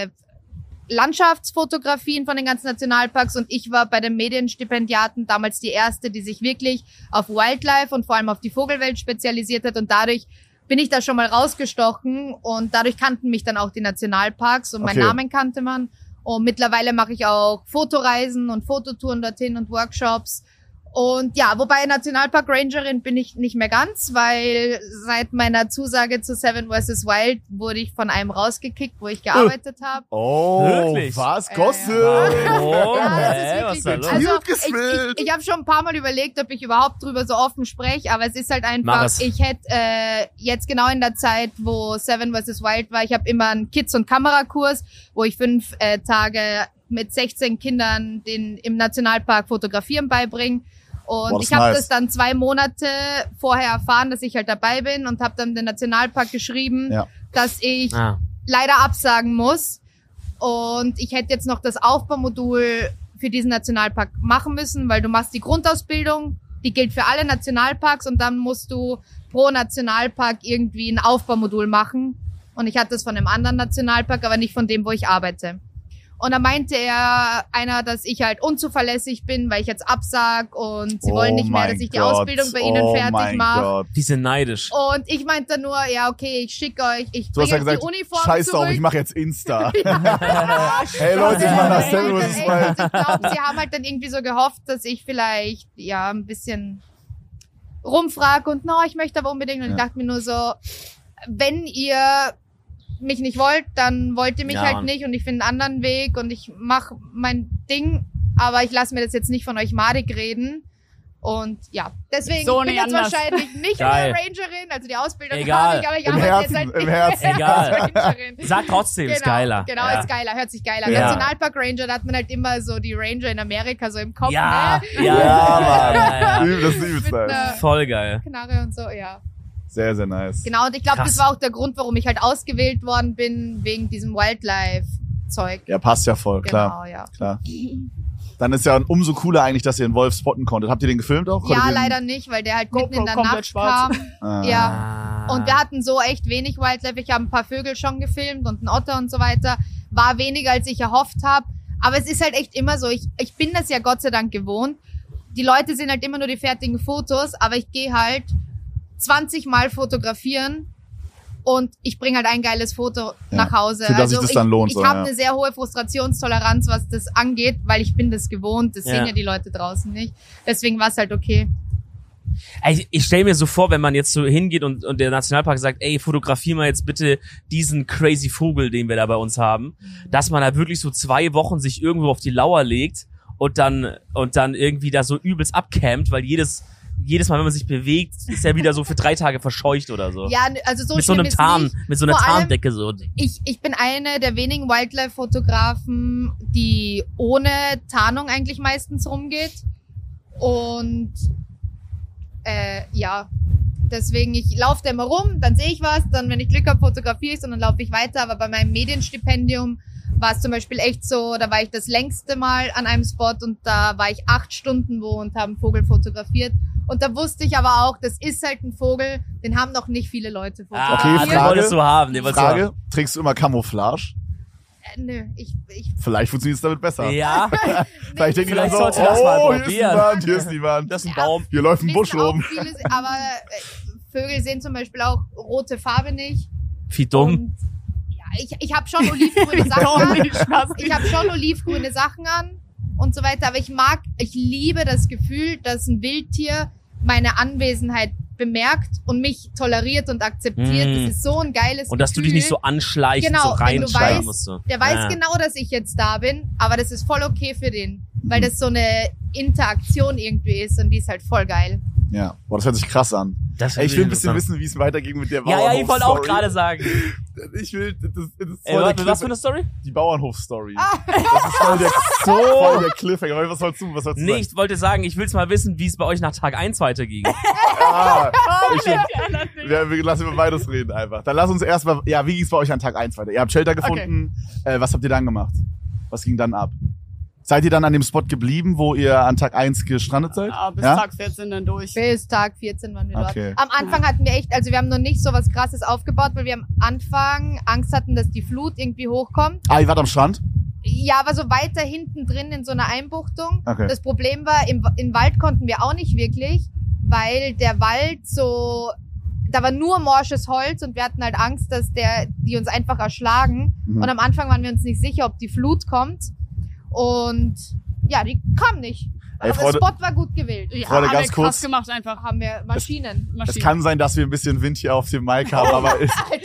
Landschaftsfotografien von den ganzen Nationalparks und ich war bei den Medienstipendiaten damals die erste, die sich wirklich auf Wildlife und vor allem auf die Vogelwelt spezialisiert hat und dadurch bin ich da schon mal rausgestochen und dadurch kannten mich dann auch die Nationalparks und meinen Okay. Namen kannte man und mittlerweile mache ich auch Fotoreisen und Fototouren dorthin und Workshops. Und ja, wobei Nationalpark Rangerin bin ich nicht mehr ganz, weil seit meiner Zusage zu Seven vs. Wild wurde ich von einem rausgekickt, wo ich gearbeitet habe. Oh, Wirklich? was? Ja, Gossip? Oh, Ja, das hä, ist was ist da wirklich, los? also Gut gespillt. ich habe schon ein paar Mal überlegt, ob ich überhaupt drüber so offen spreche, aber es ist halt Mach einfach, es. ich hätte jetzt genau in der Zeit, wo Seven vs. Wild war, ich habe immer einen Kids- und Kamerakurs, wo ich 5 Tage mit 16 Kindern im Nationalpark Fotografieren beibringe. Und Boah, das ich ist habe nice. das dann 2 Monate vorher erfahren, dass ich halt dabei bin und habe dann den Nationalpark geschrieben, Ja. dass ich Ah. leider absagen muss. Und ich hätte jetzt noch das Aufbaumodul für diesen Nationalpark machen müssen, weil du machst die Grundausbildung, die gilt für alle Nationalparks und dann musst du pro Nationalpark irgendwie ein Aufbaumodul machen. Und ich hatte das von einem anderen Nationalpark, aber nicht von dem, wo ich arbeite. Und da meinte einer, dass ich halt unzuverlässig bin, weil ich jetzt absag und sie wollen nicht mehr, dass ich die Ausbildung bei ihnen fertig mache. Gott. Die sind neidisch. Und ich meinte dann nur, ja, okay, ich schicke euch, ich Du hast bringe ja euch gesagt, die Uniform scheiß drauf, zurück. ich mache jetzt Insta. Hey Leute, ich mach das Seven vs. Wild. Ich glaube, sie haben halt dann irgendwie so gehofft, dass ich vielleicht, ja, ein bisschen rumfrage und, no, ich möchte aber unbedingt. Und ich dachte mir nur so, wenn ihr mich nicht wollt, dann wollt ihr mich Ja, halt Mann. nicht und ich finde einen anderen Weg und ich mache mein Ding, aber ich lasse mir das jetzt nicht von euch madig reden. Und ja, deswegen So ich bin nicht jetzt anders. wahrscheinlich nicht Geil. mehr Rangerin, also die Ausbildung Egal. habe ich, aber ich Im arbeite jetzt Herzen, halt im Herzen. nicht mehr Egal. als Rangerin. Sag trotzdem, ist geiler. Genau, Ja. ist geiler, hört sich geiler. Ja. Nationalpark Ranger, da hat man halt immer so die Ranger in Amerika so im Kopf, Ja, ne? ja, Ja, Mann. ja. Das ist übelst Mit nice. einer Voll geil. Knarre und so, ja. Sehr, sehr nice. Genau, und ich glaube, Krass. das war auch der Grund, warum ich halt ausgewählt worden bin, wegen diesem Wildlife. Zeug. Ja, passt ja voll, Genau, klar. ja. Klar. Dann ist ja umso cooler eigentlich, dass ihr den Wolf spotten konntet. Habt ihr den gefilmt auch? Ja, leider nicht, weil der halt mitten in der komplett Nacht schwarz. kam. Ja. Und wir hatten so echt wenig Wildlife. Ich habe ein paar Vögel schon gefilmt und einen Otter und so weiter. War weniger, als ich erhofft habe. Aber es ist halt echt immer so. Ich bin das ja Gott sei Dank gewohnt. Die Leute sehen halt immer nur die fertigen Fotos, aber ich gehe halt 20 Mal fotografieren und ich bringe halt ein geiles Foto nach Hause. Für das sich das dann lohnt. Ich habe eine sehr hohe Frustrationstoleranz, was das angeht, weil ich bin das gewohnt. Das sehen ja die Leute draußen nicht. Deswegen war es halt okay. Ich stelle mir so vor, wenn man jetzt so hingeht und der Nationalpark sagt, ey, fotografier mal jetzt bitte diesen crazy Vogel, den wir da bei uns haben, dass man da wirklich so 2 Wochen sich irgendwo auf die Lauer legt und dann irgendwie da so übelst abcampt, weil jedes Mal, wenn man sich bewegt, ist er wieder so für 3 Tage verscheucht oder so. Ja, also so mit so einem mit so einer Tarndecke so. Ich bin eine der wenigen Wildlife-Fotografen, die ohne Tarnung eigentlich meistens rumgeht. Und ja, deswegen, ich laufe da immer rum, dann sehe ich was, dann, wenn ich Glück habe, fotografiere ich es und dann laufe ich weiter. Aber bei meinem Medienstipendium war es zum Beispiel echt so, da war ich das längste Mal an einem Spot und da war ich 8 Stunden wo und habe einen Vogel fotografiert. Und da wusste ich aber auch, das ist halt ein Vogel, den haben noch nicht viele Leute fotografiert. Okay, Den wolltest du haben. Frage, trägst du immer Camouflage? Nö, Vielleicht funktioniert es damit besser. Ja. Vielleicht denken die dann so, sollte das mal hier ist probieren. niemand, hier ist niemand. Das ist ein Baum. Hier läuft ein Busch wissen auch rum. viele, aber Vögel sehen zum Beispiel auch rote Farbe nicht. Wie dumm. Und, ja, ich habe schon olivgrüne Sachen an. Ich habe schon olivgrüne Sachen an und so weiter. Aber ich liebe das Gefühl, dass ein Wildtier meine Anwesenheit bemerkt und mich toleriert und akzeptiert. Das ist so ein geiles Gefühl. Und dass du dich nicht so anschleichst, Genau, so reinschleichen weißt, musst. Du. Der weiß genau, dass ich jetzt da bin, aber das ist voll okay für den. Weil das so eine Interaktion irgendwie ist und die ist halt voll geil. Ja, boah, das hört sich krass an. Ich will ein bisschen wissen, wie es weiterging mit der Bauernhof-Story. Ja, ich wollte auch gerade sagen. Ich will, das ist Ey, was für eine Story? Die Bauernhof-Story. Das ist voll der Cliffhanger. Was sollst du sagen? Nee, ich wollte sagen, ich will's mal wissen, wie es bei euch nach Tag 1 weiterging. Wir lassen über beides reden einfach. Dann lass uns erstmal, wie ging's bei euch an Tag 1 weiter? Ihr habt Shelter gefunden. Okay. Was habt ihr dann gemacht? Was ging dann ab? Seid ihr dann an dem Spot geblieben, wo ihr an Tag 1 gestrandet seid? Ja, bis Tag 14 dann durch. Bis Tag 14 waren wir dort. Okay. Am Anfang hatten wir echt, also wir haben noch nicht so was Krasses aufgebaut, weil wir am Anfang Angst hatten, dass die Flut irgendwie hochkommt. Ihr wart am Strand? Ja, aber so weiter hinten drin in so einer Einbuchtung. Okay. Das Problem war, im Wald konnten wir auch nicht wirklich, weil der Wald da war nur morsches Holz und wir hatten halt Angst, dass die uns einfach erschlagen. Mhm. Und am Anfang waren wir uns nicht sicher, ob die Flut kommt. Und ja, die kam nicht. Ey, aber Freunde, der Spot war gut gewählt. Ja, Freunde, haben ganz wir kurz. krass gemacht einfach. Haben wir Maschinen. Es kann sein, dass wir ein bisschen Wind hier auf dem Mic haben, aber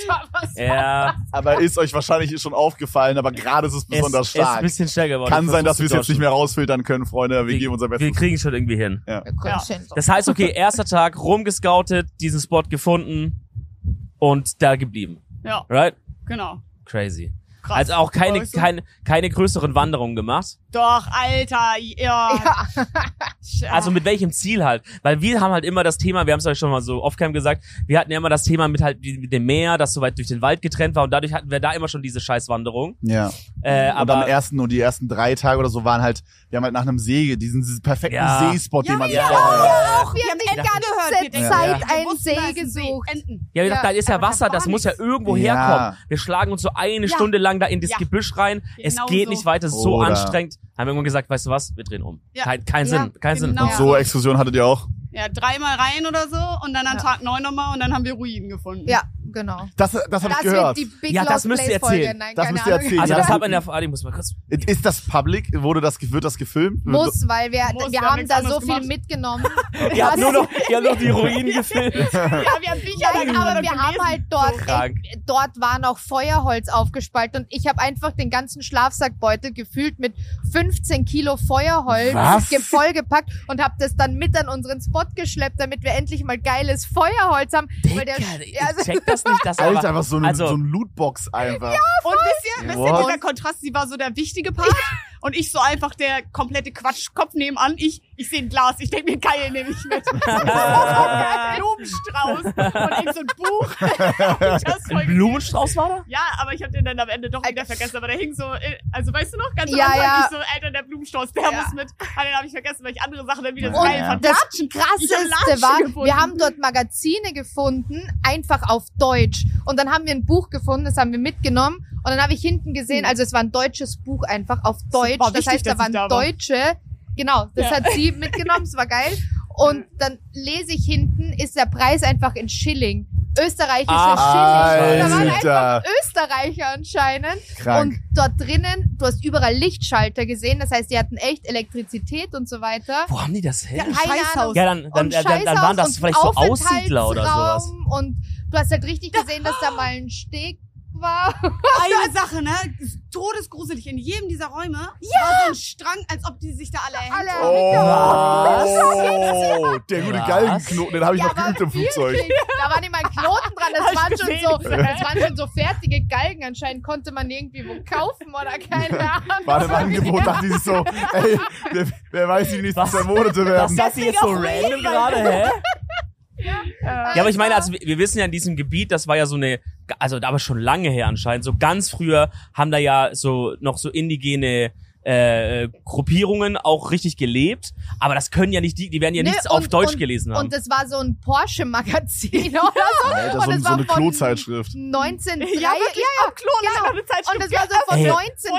ist euch wahrscheinlich schon aufgefallen, aber gerade ist es besonders stark. Ist ein bisschen schnell geworden. Kann sein, dass wir es jetzt nicht mehr rausfiltern können, Freunde. Wir geben unser Bestes. Wir kriegen es schon irgendwie hin. Ja. Das heißt, okay, erster Tag rumgescoutet, diesen Spot gefunden und da geblieben. Ja. Right? Genau. Crazy. Krass. Also auch keine größeren Wanderungen gemacht. Doch, Alter, ja. Also mit welchem Ziel halt? Weil wir haben halt immer das Thema, wir haben es euch schon mal so off-cam gesagt, wir hatten ja immer das Thema mit dem Meer, das so weit durch den Wald getrennt war und dadurch hatten wir da immer schon diese Scheißwanderung. Ja. Aber die ersten 3 Tage oder so waren halt, wir haben halt nach einem See, diesen perfekten Seespot, den man sich auch. Wir haben Edgar gehört. ganze Zeit einen See gesucht. Ja, wir dachten, da ist ja Wasser, das muss ja irgendwo herkommen. Wir schlagen uns so eine Stunde lang da in das Gebüsch rein. Es geht nicht weiter, es ist so anstrengend. Haben wir irgendwann gesagt, weißt du was, wir drehen um. Ja. Kein Sinn. Genau. Und so Exkursion hattet ihr auch? Ja, 3-mal rein oder so und dann an Tag 9 nochmal und dann haben wir Ruinen gefunden. Ja, genau. Das hab ich gehört. Ja, das müsst ihr erzählen. Nein, das müsst ihr erzählen. Also das hat man ja, ich muss mal kurz. Ist das public? Wird das gefilmt? Muss, weil wir haben da so viel gemacht. mitgenommen. Ihr habt nur noch die Ruinen gefilmt. Ja, wir haben Bücher Nein, aber wir haben halt dort war noch Feuerholz aufgespalten und ich habe einfach den ganzen Schlafsackbeutel gefüllt mit 15 Kilo Feuerholz vollgepackt und habe das dann mit an unseren Spot geschleppt, damit wir endlich mal geiles Feuerholz haben. Digga, ich check das nicht. Das Alter, einfach so also, ein Lootbox einfach. Ja, und wisst ihr, dieser Kontrast, sie war so der wichtige Part Und ich so einfach der komplette Quatschkopf nebenan. Ich sehe ein Glas, ich denke mir, geil, nehme ich mit. Blumenstrauß und irgend so ein Buch. Ein Blumenstrauß war da? Ja, aber ich habe den dann am Ende doch wieder vergessen. Aber der hing so, also weißt du noch, ganz am Ja, Anfang, ja. ich so, Alter, der Blumenstrauß, der muss mit. Aber den habe ich vergessen, weil ich andere Sachen dann wieder so Und geil fand. das Ich hab Krasseste Latschen war, gefunden. wir haben dort Magazine gefunden, einfach auf Deutsch. Und dann haben wir ein Buch gefunden, das haben wir mitgenommen. Und dann habe ich hinten gesehen, also es war ein deutsches Buch einfach auf Deutsch. war Das wichtig, heißt, da dass ich waren da war. Deutsche. Genau, das hat sie mitgenommen, das war geil. Und dann lese ich hinten, ist der Preis einfach in Schilling. Österreichische Schilling. Da waren Alter. einfach Österreicher anscheinend. Krank. Und dort drinnen, du hast überall Lichtschalter gesehen. Das heißt, die hatten echt Elektrizität und so weiter. Wo haben die das her? Ja, Keine Scheißhaus. Ahnung. Ja, dann Und waren das Scheißhaus vielleicht und so Aussiedler oder sowas. Aufenthaltsraum. Und du hast halt richtig gesehen, dass da mal ein Steg war. Eine Sache, ne? Ist todesgruselig. In jedem dieser Räume war so ein Strang, als ob die sich da alle hängen. Oh, der gute Was? Galgenknoten, den habe ich Ja, noch geübt im aber Flugzeug. wirklich, da waren immer Knoten dran, das waren schon so fertige Galgen. Anscheinend konnte man irgendwie wo kaufen oder keine Ahnung. War im Angebot, dachte ich so, ey, wer weiß, wie die nächsten 2 Monate Was werden. sagt ihr jetzt so random gerade, hä? Ja, Ja, aber ich meine, also wir wissen ja in diesem Gebiet, das war ja so eine, also aber schon lange her anscheinend, so ganz früher haben da ja so noch so indigene Gruppierungen auch richtig gelebt, aber das können ja nicht die werden ja nichts auf Deutsch gelesen haben. Und das war so ein Porsche-Magazin oder so. Alter, Und so das war eine von Klozeitschrift. 1903. Ja, wirklich, am Klo, genau. eine Zeitschrift. Und das war so von Ey.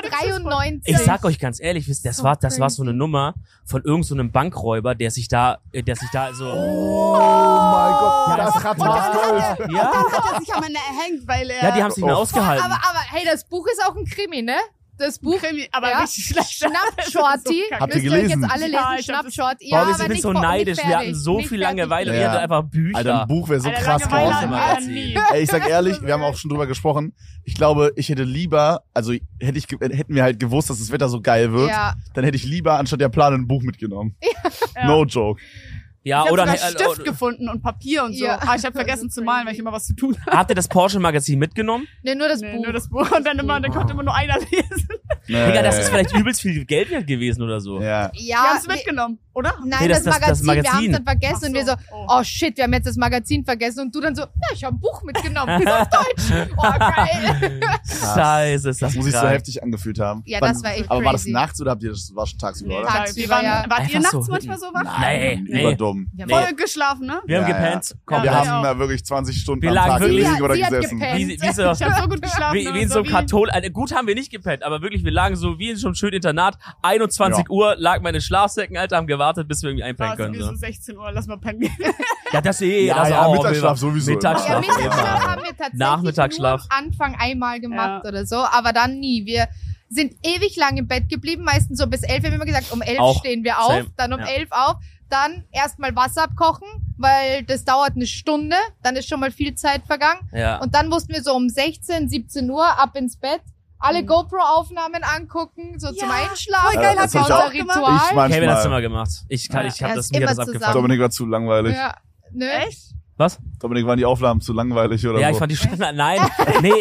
1993. Ich sag euch ganz ehrlich, wisst, das So war so crazy. eine Nummer von irgend so einem Bankräuber, der sich da so Oh mein Gott, Ja, das Rad macht Gold. ja, Hat er sich am Ende erhängt, weil er... ja, die haben es nicht mehr Oh. ausgehalten. aber hey, das Buch ist auch ein Krimi, ne? Das Buch. Krimi, aber Ja. richtig schlecht. Schnapp-Shorty. Habt ihr Müsst euch gelesen? jetzt alle Ja, lesen. ich hab das- Schnapp-Shorty. Boah, Ja, wir aber sind nicht so nicht neidisch. Wir hatten fertig. so Nicht viel fertig Langeweile und Ja. ihr hattet einfach Bücher. Alter, ein Buch wäre so Alter, krass Langeweile draußen. hatten wir Alter. nie. Ey, ich sag ehrlich, wir haben auch schon drüber gesprochen. Ich glaube, ich hätte lieber, also hätten wir halt gewusst, dass das Wetter so geil wird, Ja. dann hätte ich lieber anstatt der Plan ein Buch mitgenommen. Ja. No joke. Ja, Ich hab oder sogar Stift gefunden und Papier und so. Ja. Aber ich habe vergessen zu malen, weil ich immer was zu tun hatte. habt ihr das Porsche Magazin mitgenommen? Nee, nur das Nee, Buch. nur das Buch und dann konnte immer nur einer lesen. Digga, das ist vielleicht übelst viel Geld wert gewesen oder so. Ja. Wir Ja, haben es mitgenommen, oder? nein, Nee, das das Magazin. Wir haben Magazin. es dann vergessen Ach und wir so. so, oh shit, wir haben jetzt das Magazin vergessen und du dann so, ja, ich habe ein Buch mitgenommen, ist auf Deutsch. Oh, geil. Scheiße, ist Das muss sich so krank. heftig angefühlt haben. Ja, Wann- das war echt Aber war das crazy. nachts oder habt ihr das war schon tagsüber, oder? tagsüber, ja. Wart ihr Einfach nachts so manchmal so wach? Nee, Überdumm. Wir haben Nee. Voll geschlafen, ne? Wir haben Ja, gepennt. Ja. Wir Ja, haben auch. da wirklich 20 Stunden Wir am lagen Tag wirklich- gelegen oder sie hat gesessen. gepennt. Wie so, Ich habe so gut geschlafen. wie in so einem gut haben wir nicht gepennt, aber wirklich, wir lagen so wie in so einem schönen Internat. 21 Ja. Uhr lagen meine Schlafsäcken, Alter, haben gewartet, bis wir irgendwie einpennen können. So So. 16 Uhr, lass mal pennen gehen. Ja, das Ja, das ja, auch. Mittagsschlaf sowieso. Ja, Mittagsschlaf. Mittagsschlaf haben wir tatsächlich Nachmittagsschlaf. nur am Anfang einmal gemacht Ja. oder so, aber dann nie. Wir sind ewig lang im Bett geblieben, meistens so bis 11. Wir haben immer gesagt, um 11 Auch. stehen wir auf, Same. dann um Ja. 11 auf, dann erstmal Wasser abkochen, weil das dauert eine Stunde, dann ist schon mal viel Zeit vergangen. Ja. Und dann mussten wir so um 16, 17 Uhr ab ins Bett, alle GoPro-Aufnahmen angucken, so zum Einschlafen. voll geil, das habt ihr hab ich auch auch gemacht? Ich Kevin hat's manchmal. immer gemacht. Ich Ja, hab er das, ist mir hat das immer abgefuckt. zusammen. Dominik war zu langweilig. Ja, ne? Echt? Was? Dominik waren die Aufnahmen zu langweilig oder Ja, so. ich fand die schon, nein, nee,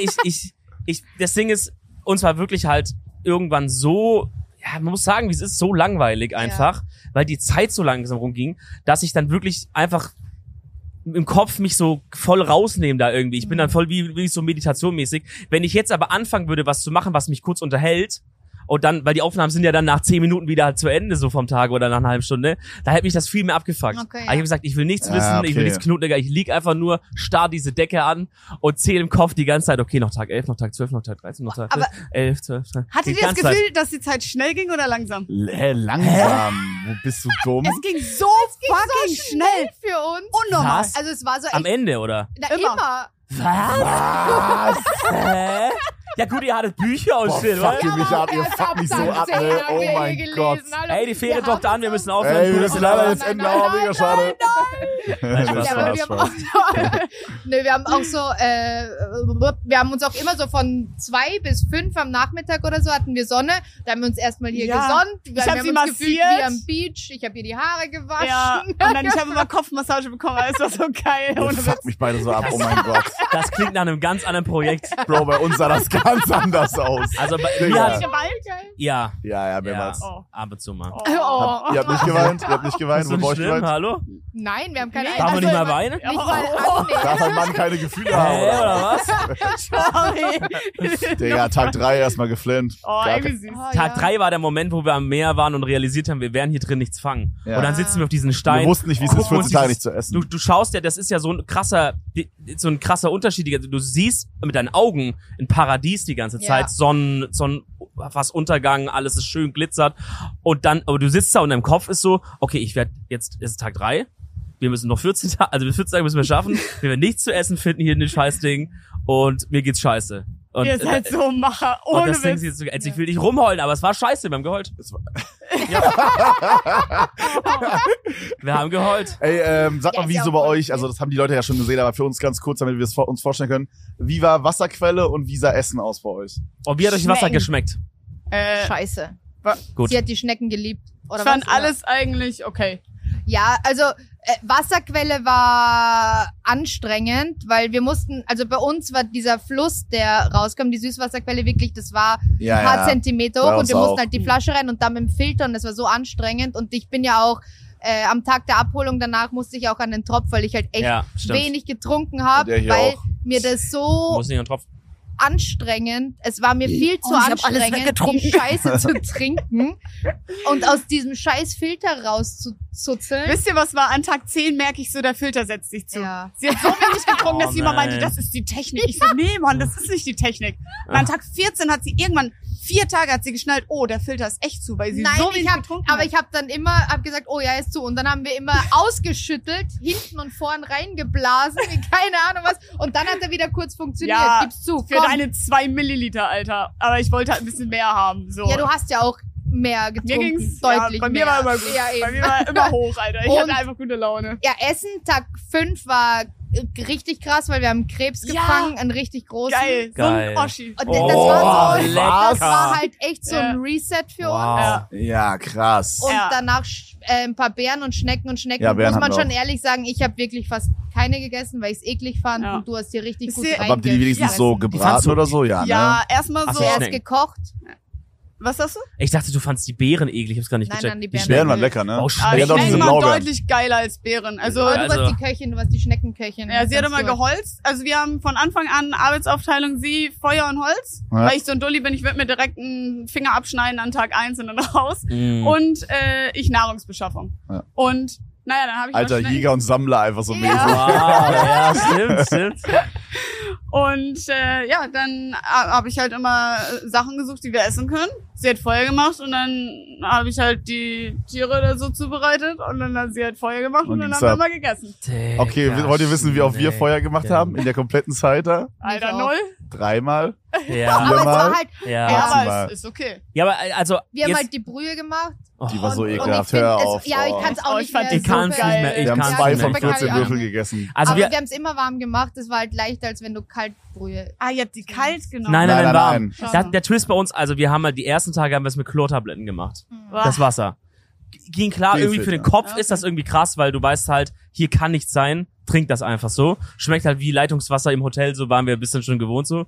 das Ding ist, uns war wirklich halt irgendwann so, ja, man muss sagen, wie es ist, so langweilig einfach, weil die Zeit so langsam rumging, dass ich dann wirklich einfach im Kopf mich so voll rausnehmen da irgendwie. Ich bin dann voll wie so meditationmäßig. Wenn ich jetzt aber anfangen würde, was zu machen, was mich kurz unterhält, und dann, weil die Aufnahmen sind ja dann nach 10 Minuten wieder halt zu Ende, so vom Tag oder nach einer halben Stunde, da hätte mich das viel mehr abgefuckt. Okay, ja. Aber ich habe gesagt, ich will nichts Ja, wissen, ich will okay. nichts knuten, Digga. Ich lieg einfach nur, starr diese Decke an und zähle im Kopf die ganze Zeit, okay, noch Tag 11, noch Tag 12, noch Tag 13, noch Tag Aber 11, 12. Hattet die ihr das ganze Zeit. Gefühl, dass die Zeit schnell ging oder langsam? Langsam. Wo bist du dumm? Es ging so fucking schnell. Für uns. Unnormal. Was? Also es war so echt, Am Ende, oder? na, Immer. immer. Was? Hä? Ja gut, ihr hattet Bücher und Boah, shit, fuck oder? ihr mich ab, ihr fuckt mich so ab, ne? Oh mein Gott. Ey, die Fähre dockt an, wir müssen aufhören. Ey, wir Gute müssen leider Schlaf. jetzt enden, aber mega schade. Nein, Spaß, Ja, aber Spaß, wir Spaß. haben, auch, nee, wir haben auch so, wir haben uns auch immer so von 2 bis 5 am Nachmittag oder so hatten wir Sonne. Da haben wir uns erstmal hier Ja. gesonnt. Ich Wir hab haben sie uns gefühlt massiert. wie am Beach. Ich habe ihr die Haare gewaschen. Ja, und dann ich habe immer Kopfmassage bekommen, aber es war so geil. Ihr Ohne fuckt Witz. mich beide so ab, oh mein Gott. Das klingt nach einem ganz anderen Projekt. Bro, bei uns sah das ganz anders aus. Also bei Digga. mir hat, Gewalt? Ja. Ja, mehrmals. Oh. Ab und zu mal. Oh. Ihr habt nicht geweint? Ihr habt nicht geweint? Ist das Wo war ich schlimm? geweint? Hallo? Nein, wir haben keine Darf man nicht mal weinen? Nicht mal annähernd. Darf ein Mann keine Gefühle haben? Oder was? Sorry. Digga, Tag 3 erstmal geflennt. Oh, Gar irgendwie süß. Oh, Tag ja. 3 war der Moment, wo wir am Meer waren und realisiert haben, wir werden hier drin nichts fangen. Ja. Und dann sitzen wir auf diesen Stein. Wir wussten nicht, wie es ist, gucken 14 uns Tage dieses- nicht zu essen. Du schaust ja, das ist ja so ein krasser Unterschied. Du siehst mit deinen Augen ein Paradies die ganze Zeit, fast Untergang, alles ist schön glitzert. Und dann, aber du sitzt da und dein Kopf ist so, okay, jetzt ist Tag 3. Wir müssen noch 14 Tage, also bis 14 Tage müssen wir schaffen. Wir werden nichts zu essen finden hier in dem Scheißding. Und mir geht's scheiße. Und, Ihr seid so Macher, und ohne das Ding Witz. ist jetzt, also ich will nicht rumheulen, aber es war scheiße, wir haben geheult. Das war- Wir haben geheult. Ey, sag Ja, mal, ist wie ja so auch bei voll euch, also das haben die Leute ja schon gesehen, aber für uns ganz kurz, damit wir es uns vorstellen können. Wie war Wasserquelle und wie sah Essen aus bei euch? Und wie hat euch Wasser Schmecken. geschmeckt? Scheiße. Gut. Sie hat die Schnecken geliebt. Oder Ich fand was? alles eigentlich okay. Ja, also Wasserquelle war anstrengend, weil wir mussten, also bei uns war dieser Fluss, der rauskam, die Süßwasserquelle wirklich, das war ein paar Zentimeter Bei hoch und uns wir mussten auch. halt die Flasche rein und dann mit dem Filter und das war so anstrengend und ich bin ja auch am Tag der Abholung danach musste ich auch an den Tropf, weil ich halt echt Ja, stimmt. wenig getrunken Der habe, hier weil auch. mir das so Muss nicht an den Tropf. anstrengend. Es war mir viel zu ich hab alles anstrengend, weggetrunken. die Scheiße zu trinken und aus diesem scheiß Filter rauszuzeln. Wisst ihr, was war? An Tag 10 merke ich so, der Filter setzt sich zu. Ja. Sie hat so wenig getrunken, dass Oh sie immer nein. meinte, das ist die Technik. Ich so, nee, Mann, das ist nicht die Technik. Und an Tag 14 hat sie irgendwann, 4 Tage hat sie geschnallt, oh, der Filter ist echt zu, weil sie Nein, so wenig getrunken hat. aber ich habe dann immer gesagt, oh ja, ist zu. Und dann haben wir immer ausgeschüttelt, hinten und vorn reingeblasen, wie keine Ahnung was. Und dann hat er wieder kurz funktioniert. Ja, Gib's zu, für komm. deine 2 Milliliter, Alter. Aber ich wollte halt ein bisschen mehr haben. So. Ja, du hast ja auch mehr Mir getrunken. ging's, deutlich ja, bei mir mehr. war immer gut. Ja, Bei eben. mir war immer hoch, Alter. Ich Und- hatte einfach gute Laune. Ja, Essen, Tag 5 war richtig krass, weil wir haben Krebs Ja. gefangen, einen richtig großen. Geil. Geil. So ein Oschi. Und Oh, das war so, lecker. das war halt echt so ein Ja. Reset für uns. Wow. Ja, krass. Und Ja. danach ein paar Beeren und Schnecken. Ja, Beeren muss man hatten wir schon ehrlich sagen, ich habe wirklich fast keine gegessen, weil ich es eklig fand Ja. und du hast hier richtig Ist gut dir- Aber habt ihr die wenigstens so fandst gebraten du- oder so? Ja, Ja, erstmal Ach so. so, Zuerst Schnecken. gekocht. Was sagst du? Ich dachte, du fandst die Beeren eklig. Ich hab's gar nicht Nein, gecheckt. nein, die Die Beeren. Beeren waren lecker, ne? Oh, Aber schmeckt. Ja, doch, diese Schnecken waren Blaubeeren. deutlich geiler als Beeren. Also, Aber du Also- warst die Köchin, du warst die Schneckenköchin. ja, sie hat Ganz immer gut. geholzt. Also wir haben von Anfang an Arbeitsaufteilung, sie Feuer und Holz. Ja. Weil ich so ein Dulli bin, ich würde mir direkt einen Finger abschneiden an Tag 1 und dann raus. Mm. Und ich Nahrungsbeschaffung. Ja. Und naja, dann habe ich Alter mal schnell- Jäger und Sammler einfach so Ja. mäßig. Wow, ja, stimmt. Und ja, dann habe ich halt immer Sachen gesucht, die wir essen können. Sie hat Feuer gemacht und dann habe ich halt die Tiere da so zubereitet und dann hat sie halt Feuer gemacht und, Und dann ging's haben wir ab. mal gegessen. Okay, Digga, wollt ihr wissen, wie oft wir Schnecken. Feuer gemacht haben? In der kompletten Zeit da? Alter, auch. 0. 3-mal? Ja, Aber es war Viermal? halt, Ja, ja. Maximal. aber es ist okay. Ja, aber also wir haben jetzt, halt die Brühe gemacht. Die war so und ekelhaft, ich find, hör auf. Ja, ich kann es auch Oh, nicht ich fand mehr die so kann's nicht geil. mehr, ich Wir haben kann's 2 nicht von mehr. 14 Keine Würfel Ahnung. gegessen. also Aber wir, wir haben es immer warm gemacht. Das war halt leichter, als wenn du Kaltbrühe. Ah, ihr habt die kalt genommen. nein, Nein, warm. nein. Der Twist bei uns, also wir haben halt die ersten Tage haben wir es mit Chlortabletten gemacht. Boah. Das Wasser. Ging klar, Viel irgendwie für den Filter. Kopf ist das irgendwie krass, weil du weißt halt, hier kann nichts sein, trink das einfach so. Schmeckt halt wie Leitungswasser im Hotel, so waren wir ein bisschen schon gewohnt so.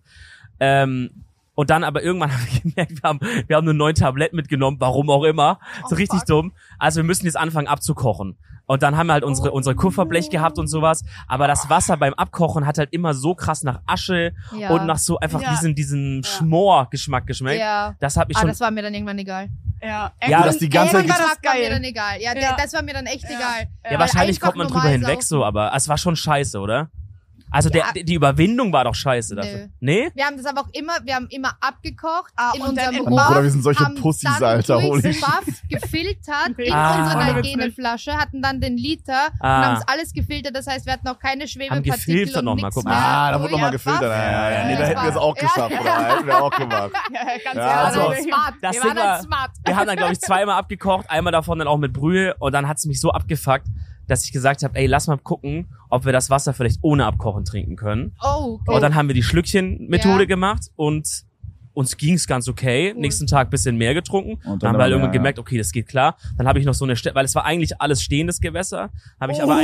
Und dann aber irgendwann haben wir gemerkt, wir haben nur 9 Tabletten mitgenommen, warum auch immer. So Oh, richtig fuck. dumm. Also wir müssen jetzt anfangen abzukochen. Und dann haben wir halt unsere Kupferblech gehabt und sowas. Aber das Wasser beim Abkochen hat halt immer so krass nach Asche Ja. und nach so einfach Ja. diesen Schmor-Geschmack geschmeckt. Ja. Das hat mich Aber schon... das war mir dann irgendwann egal. Ja, Ja, dass die ganze irgendwann war Geschmack das war mir dann geil. egal. Ja, Ja. das war mir dann echt Ja. egal. Ja, Ja, wahrscheinlich einfach kommt man drüber normal hinweg saufen. so, aber es war schon scheiße, oder? Also Ja. die Überwindung war doch scheiße dafür. Nee? Wir haben das aber auch immer, wir haben immer abgekocht Ah, in und dann unserem im Rohr. Bruder, wir sind solche haben Pussys, dann Alter, holy durchs shit. Buff gefiltert in Ah. unsere Ohne Witz Algeneflasche, hatten dann den Liter und Ah. haben es alles gefiltert. Das heißt, wir hatten auch keine Schwebepartikel gefiltert und noch mal, nichts guck mehr. mal. Ah, da wurde Oh, nochmal ja, gefiltert. Buff. Ja. Nee, da Ja, hätten wir es auch ja. geschafft, oder? Hätten wir auch gemacht. Ja, ganz Ja, Wir also- waren halt smart. Das Wir Ding waren war- halt smart. Wir haben dann, glaube ich, 2-mal abgekocht, einmal davon dann auch mit Brühe und dann hat's mich so abgefuckt, dass ich gesagt habe, ey, lass mal gucken, ob wir das Wasser vielleicht ohne Abkochen trinken können. Oh, okay. Und dann haben wir die Schlückchen-Methode Ja. gemacht und uns ging's ganz okay. Nächsten Tag bisschen mehr getrunken. Und Dann haben wir halt irgendwann ja. gemerkt, okay, das geht klar. Dann habe ich noch so eine Stelle, weil es war eigentlich alles stehendes Gewässer. Habe ich aber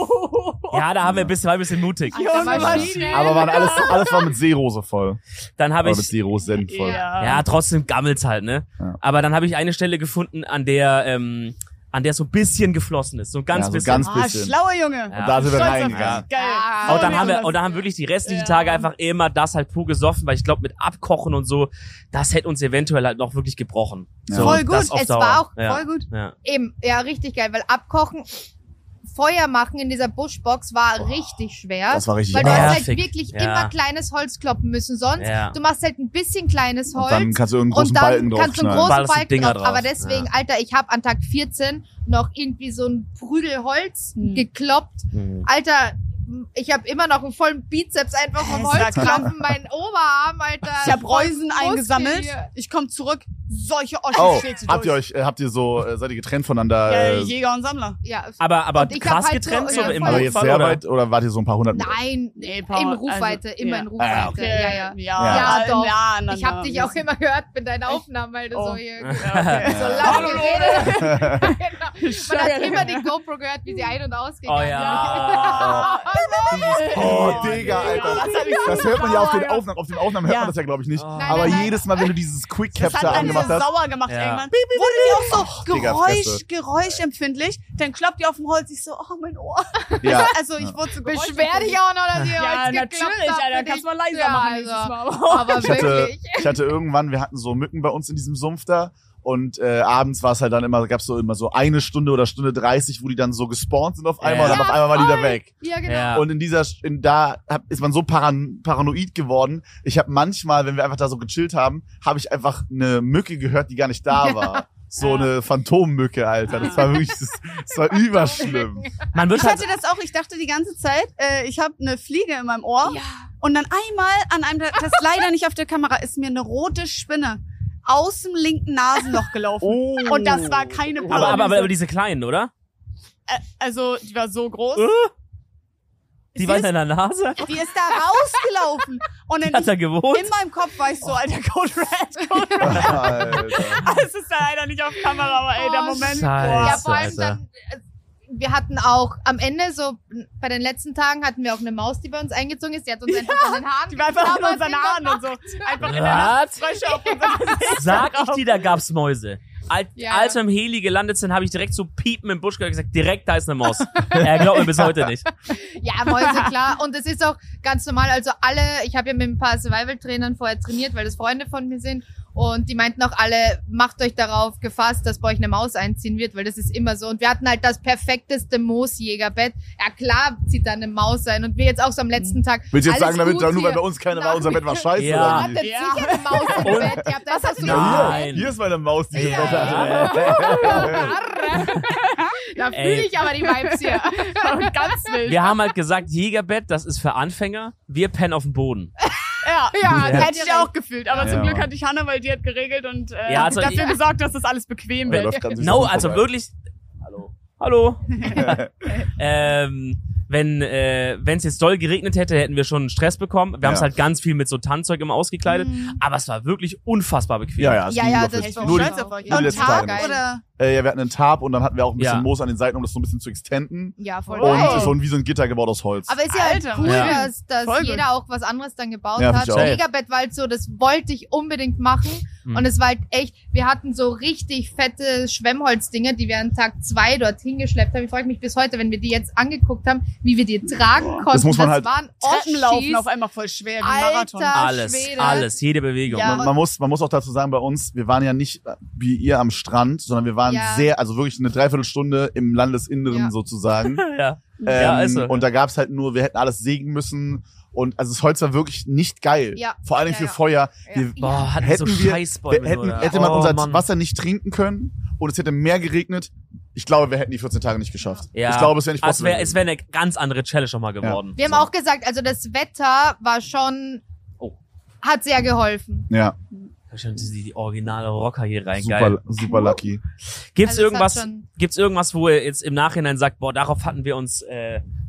ja, da haben wir war ein bisschen mutig. Aber alles war mit Seerose voll. Dann habe Oder mit ich Seerosen voll. ja, trotzdem gammelt's halt, ne? Ja. Aber dann habe ich eine Stelle gefunden, an der so ein bisschen geflossen ist, so ein ganz Ja, so bisschen. ganz Ah, bisschen. schlauer Junge. Und da sind wir Stolz auf reingegangen. dich. Geil. Ah, Und dann haben wirklich die restlichen Tage einfach immer das halt pur gesoffen, weil ich glaube, mit Abkochen und so, das hätte uns eventuell halt noch wirklich gebrochen. Ja. So, Voll gut. das auf Es Dauer. war auch ja. Voll gut. Ja. Eben, ja, richtig geil, weil abkochen, Feuer machen in dieser Buschbox war richtig schwer. Das war richtig weil du hast halt nervig. wirklich Ja. immer kleines Holz kloppen müssen. Sonst, Ja. du machst halt ein bisschen kleines Und Holz. dann kannst du irgendeinen Und großen Balken dann kannst du einen draufknallen. großen Ballerst die Balken Dinger drauf. drauf. Aber deswegen, Ja. Alter, ich habe an Tag 14 noch irgendwie so ein Prügel Holz gekloppt. Alter, ich habe immer noch einen vollen Bizeps einfach vom Das war Holz kloppen. Mein Oberarm, Alter. Ich habe voll Reusen Muskel eingesammelt. hier. Ich komme zurück. Solche Oschis Oh, schlägt sie habt ihr durch. seid ihr getrennt voneinander? Ja, Jäger und Sammler. Ja, Aber Und ich krass hab halt so- getrennt, so ja, im aber voll. jetzt Fall, sehr oder? weit oder wart ihr so ein paar hundert Meter? nein, Nee, im Rufweite, also, immer ja. in Rufweite. Ah, okay. Ja, ja. Ja, Ja, doch. Ja, Ich habe dich auch immer gehört mit deinen Aufnahmen, weil du Oh. so hier Okay. so laut geredet hast. Genau. Man hat immer die GoPro gehört, wie sie ein- und ausgegangen Oh ja. Oh, Digga, Alter. Das hört man ja auf den Aufnahmen. Auf den Aufnahmen hört Ja. man das ja, glaube ich, nicht. Nein, Aber nein, nein. jedes Mal, wenn du dieses Quick Das hat Capture einen angemacht so hast. sauer gemacht Ja. irgendwann. Wurde die auch so Digga, Fresse. geräuschempfindlich. Dann kloppt die auf dem Holz. Ich so, oh, mein Ohr. Ja. Also ich wurde so Beschwer dich auch noch, dass ihr Ja, Holz gekloppt natürlich, habt Alter. für Kannst dich. mal leiser Ja, machen also. nächstes Mal. Aber wirklich. Ich hatte irgendwann, wir hatten so Mücken bei uns in diesem Sumpf da. Und abends war es halt dann immer, gab's so immer so eine Stunde oder Stunde 30, wo die dann so gespawnt sind auf einmal Ja. und dann auf einmal waren die da weg. Ja, genau. Ja. Und ist man so paranoid geworden. Ich habe manchmal, wenn wir einfach da so gechillt haben, habe ich einfach eine Mücke gehört, die gar nicht da war. So eine Phantommücke, Alter. Das war wirklich, das war überschlimm. Man wird Ich halt, hatte das auch, ich dachte die ganze Zeit, ich habe eine Fliege in meinem Ohr. Ja. Und dann einmal an einem, das leider nicht auf der Kamera, ist mir eine rote Spinne aus dem linken Nasenloch gelaufen. Oh. Und das war keine Paralyse. aber diese kleinen, oder? Also, die war so groß. Die war in deiner Nase? Die ist da rausgelaufen. Und Hat er gewohnt? in meinem Kopf war ich so, Alter, Code Red, Code Red. Alter. Es ist ja leider nicht auf Kamera, aber ey, der Oh, Moment. Scheiße. Ja, vor allem Alter. dann, wir hatten auch am Ende, so bei den letzten Tagen, hatten wir auch eine Maus, die bei uns eingezogen ist. Die hat uns einfach an den Haaren Die war einfach in geknabbert, unseren in Haaren der und so. Nacht. Einfach in der Nacht Was? Frösche auf unserem Gesicht. Sag ich dir, da gab's Mäuse. Ja. Als wir im Heli gelandet sind, habe ich direkt so Piepen im Busch gehört und gesagt, direkt da ist eine Maus. Er glaubt mir bis heute nicht. Ja, Mäuse, klar. Und es ist auch ganz normal. Also alle, ich habe ja mit ein paar Survival-Trainern vorher trainiert, weil das Freunde von mir sind. Und die meinten auch alle, macht euch darauf gefasst, dass bei euch eine Maus einziehen wird, weil das ist immer so. Und wir hatten halt das perfekteste Moosjägerbett. Ja klar zieht da eine Maus ein. Und wir jetzt auch so am letzten Tag. Willst du jetzt alles sagen, damit gut nur weil hier. bei uns keine war, Nein. unser Bett war scheiße Ja. Ihr oder hattet wie? Ja. sicher eine Maus im Und- Bett. Ihr habt einfach so Nein. Hier ist meine Maus, die das Ja. Bett hatte. Da fühle Ey. ich aber die Vibes hier. Ganz wild. Wir haben halt gesagt, Jägerbett, das ist für Anfänger. Wir pennen auf dem Boden. Ja, Ja, hätte ich auch gefühlt. Aber Ja. zum Glück hatte ich Hanna, weil die hat geregelt und Ja, also dafür ich- gesorgt, dass das alles bequem Der wird. läuft ganz No, süß also vorbei. wirklich. Hallo. Wenn es jetzt doll geregnet hätte, hätten wir schon Stress bekommen. Wir haben es Ja. halt ganz viel mit so Tannzeug immer ausgekleidet. Aber es war wirklich unfassbar bequem. Ja, ja, es Ja, ging ja, überhaupt das nicht. war Nur die, stolz auf euch. nur die Und letzten Tag Tage. oder? Ja, wir hatten einen Tarp und dann hatten wir auch ein bisschen Ja. Moos an den Seiten, um das so ein bisschen zu extenden. Ja, voll Und geil. so wie so ein Gitter gebaut aus Holz. Aber ist ja halt Alter, cool, ja. dass Voll gut. jeder auch was anderes dann gebaut Ja, hat. find ich auch. Jägerbett war halt so, das wollte ich unbedingt machen. Und es war halt echt, wir hatten so richtig fette Schwemmholzdinger, die wir an Tag 2 dorthin geschleppt haben. Ich frage mich bis heute, wenn wir die jetzt angeguckt haben, wie wir die tragen konnten. Das muss man halt- waren Treppenlaufen Oschis. auf einmal voll schwer, wie ein Marathon. Alter Alles, Schwede. alles, jede Bewegung. Ja. Man muss auch dazu sagen, bei uns, wir waren ja nicht wie ihr am Strand, sondern wir waren Ja. also wirklich eine Dreiviertelstunde im Landesinneren Ja. sozusagen. Ja. Ja, ist so. Und da gab's halt nur, wir hätten alles sägen müssen. Und also das Holz war wirklich nicht geil. Ja. Vor allen Dingen Ja, für ja. Feuer. Ja. Wir, Boah, hatten hätten so wir, Scheißbäume. hätte man unser Mann. Wasser nicht trinken können und es hätte mehr geregnet, ich glaube, wir hätten die 14 Tage nicht geschafft. Ja. Ich glaube, es wäre nicht Also possible. es wäre eine ganz andere Challenge nochmal geworden. Wir haben auch gesagt, also das Wetter war schon, Oh. hat sehr geholfen. Ja, Schon die originale Rocker hier rein, super, geil. super lucky. Gibt's Also es hat irgendwas, schon- gibt's irgendwas, wo ihr jetzt im Nachhinein sagt, boah, darauf hatten wir uns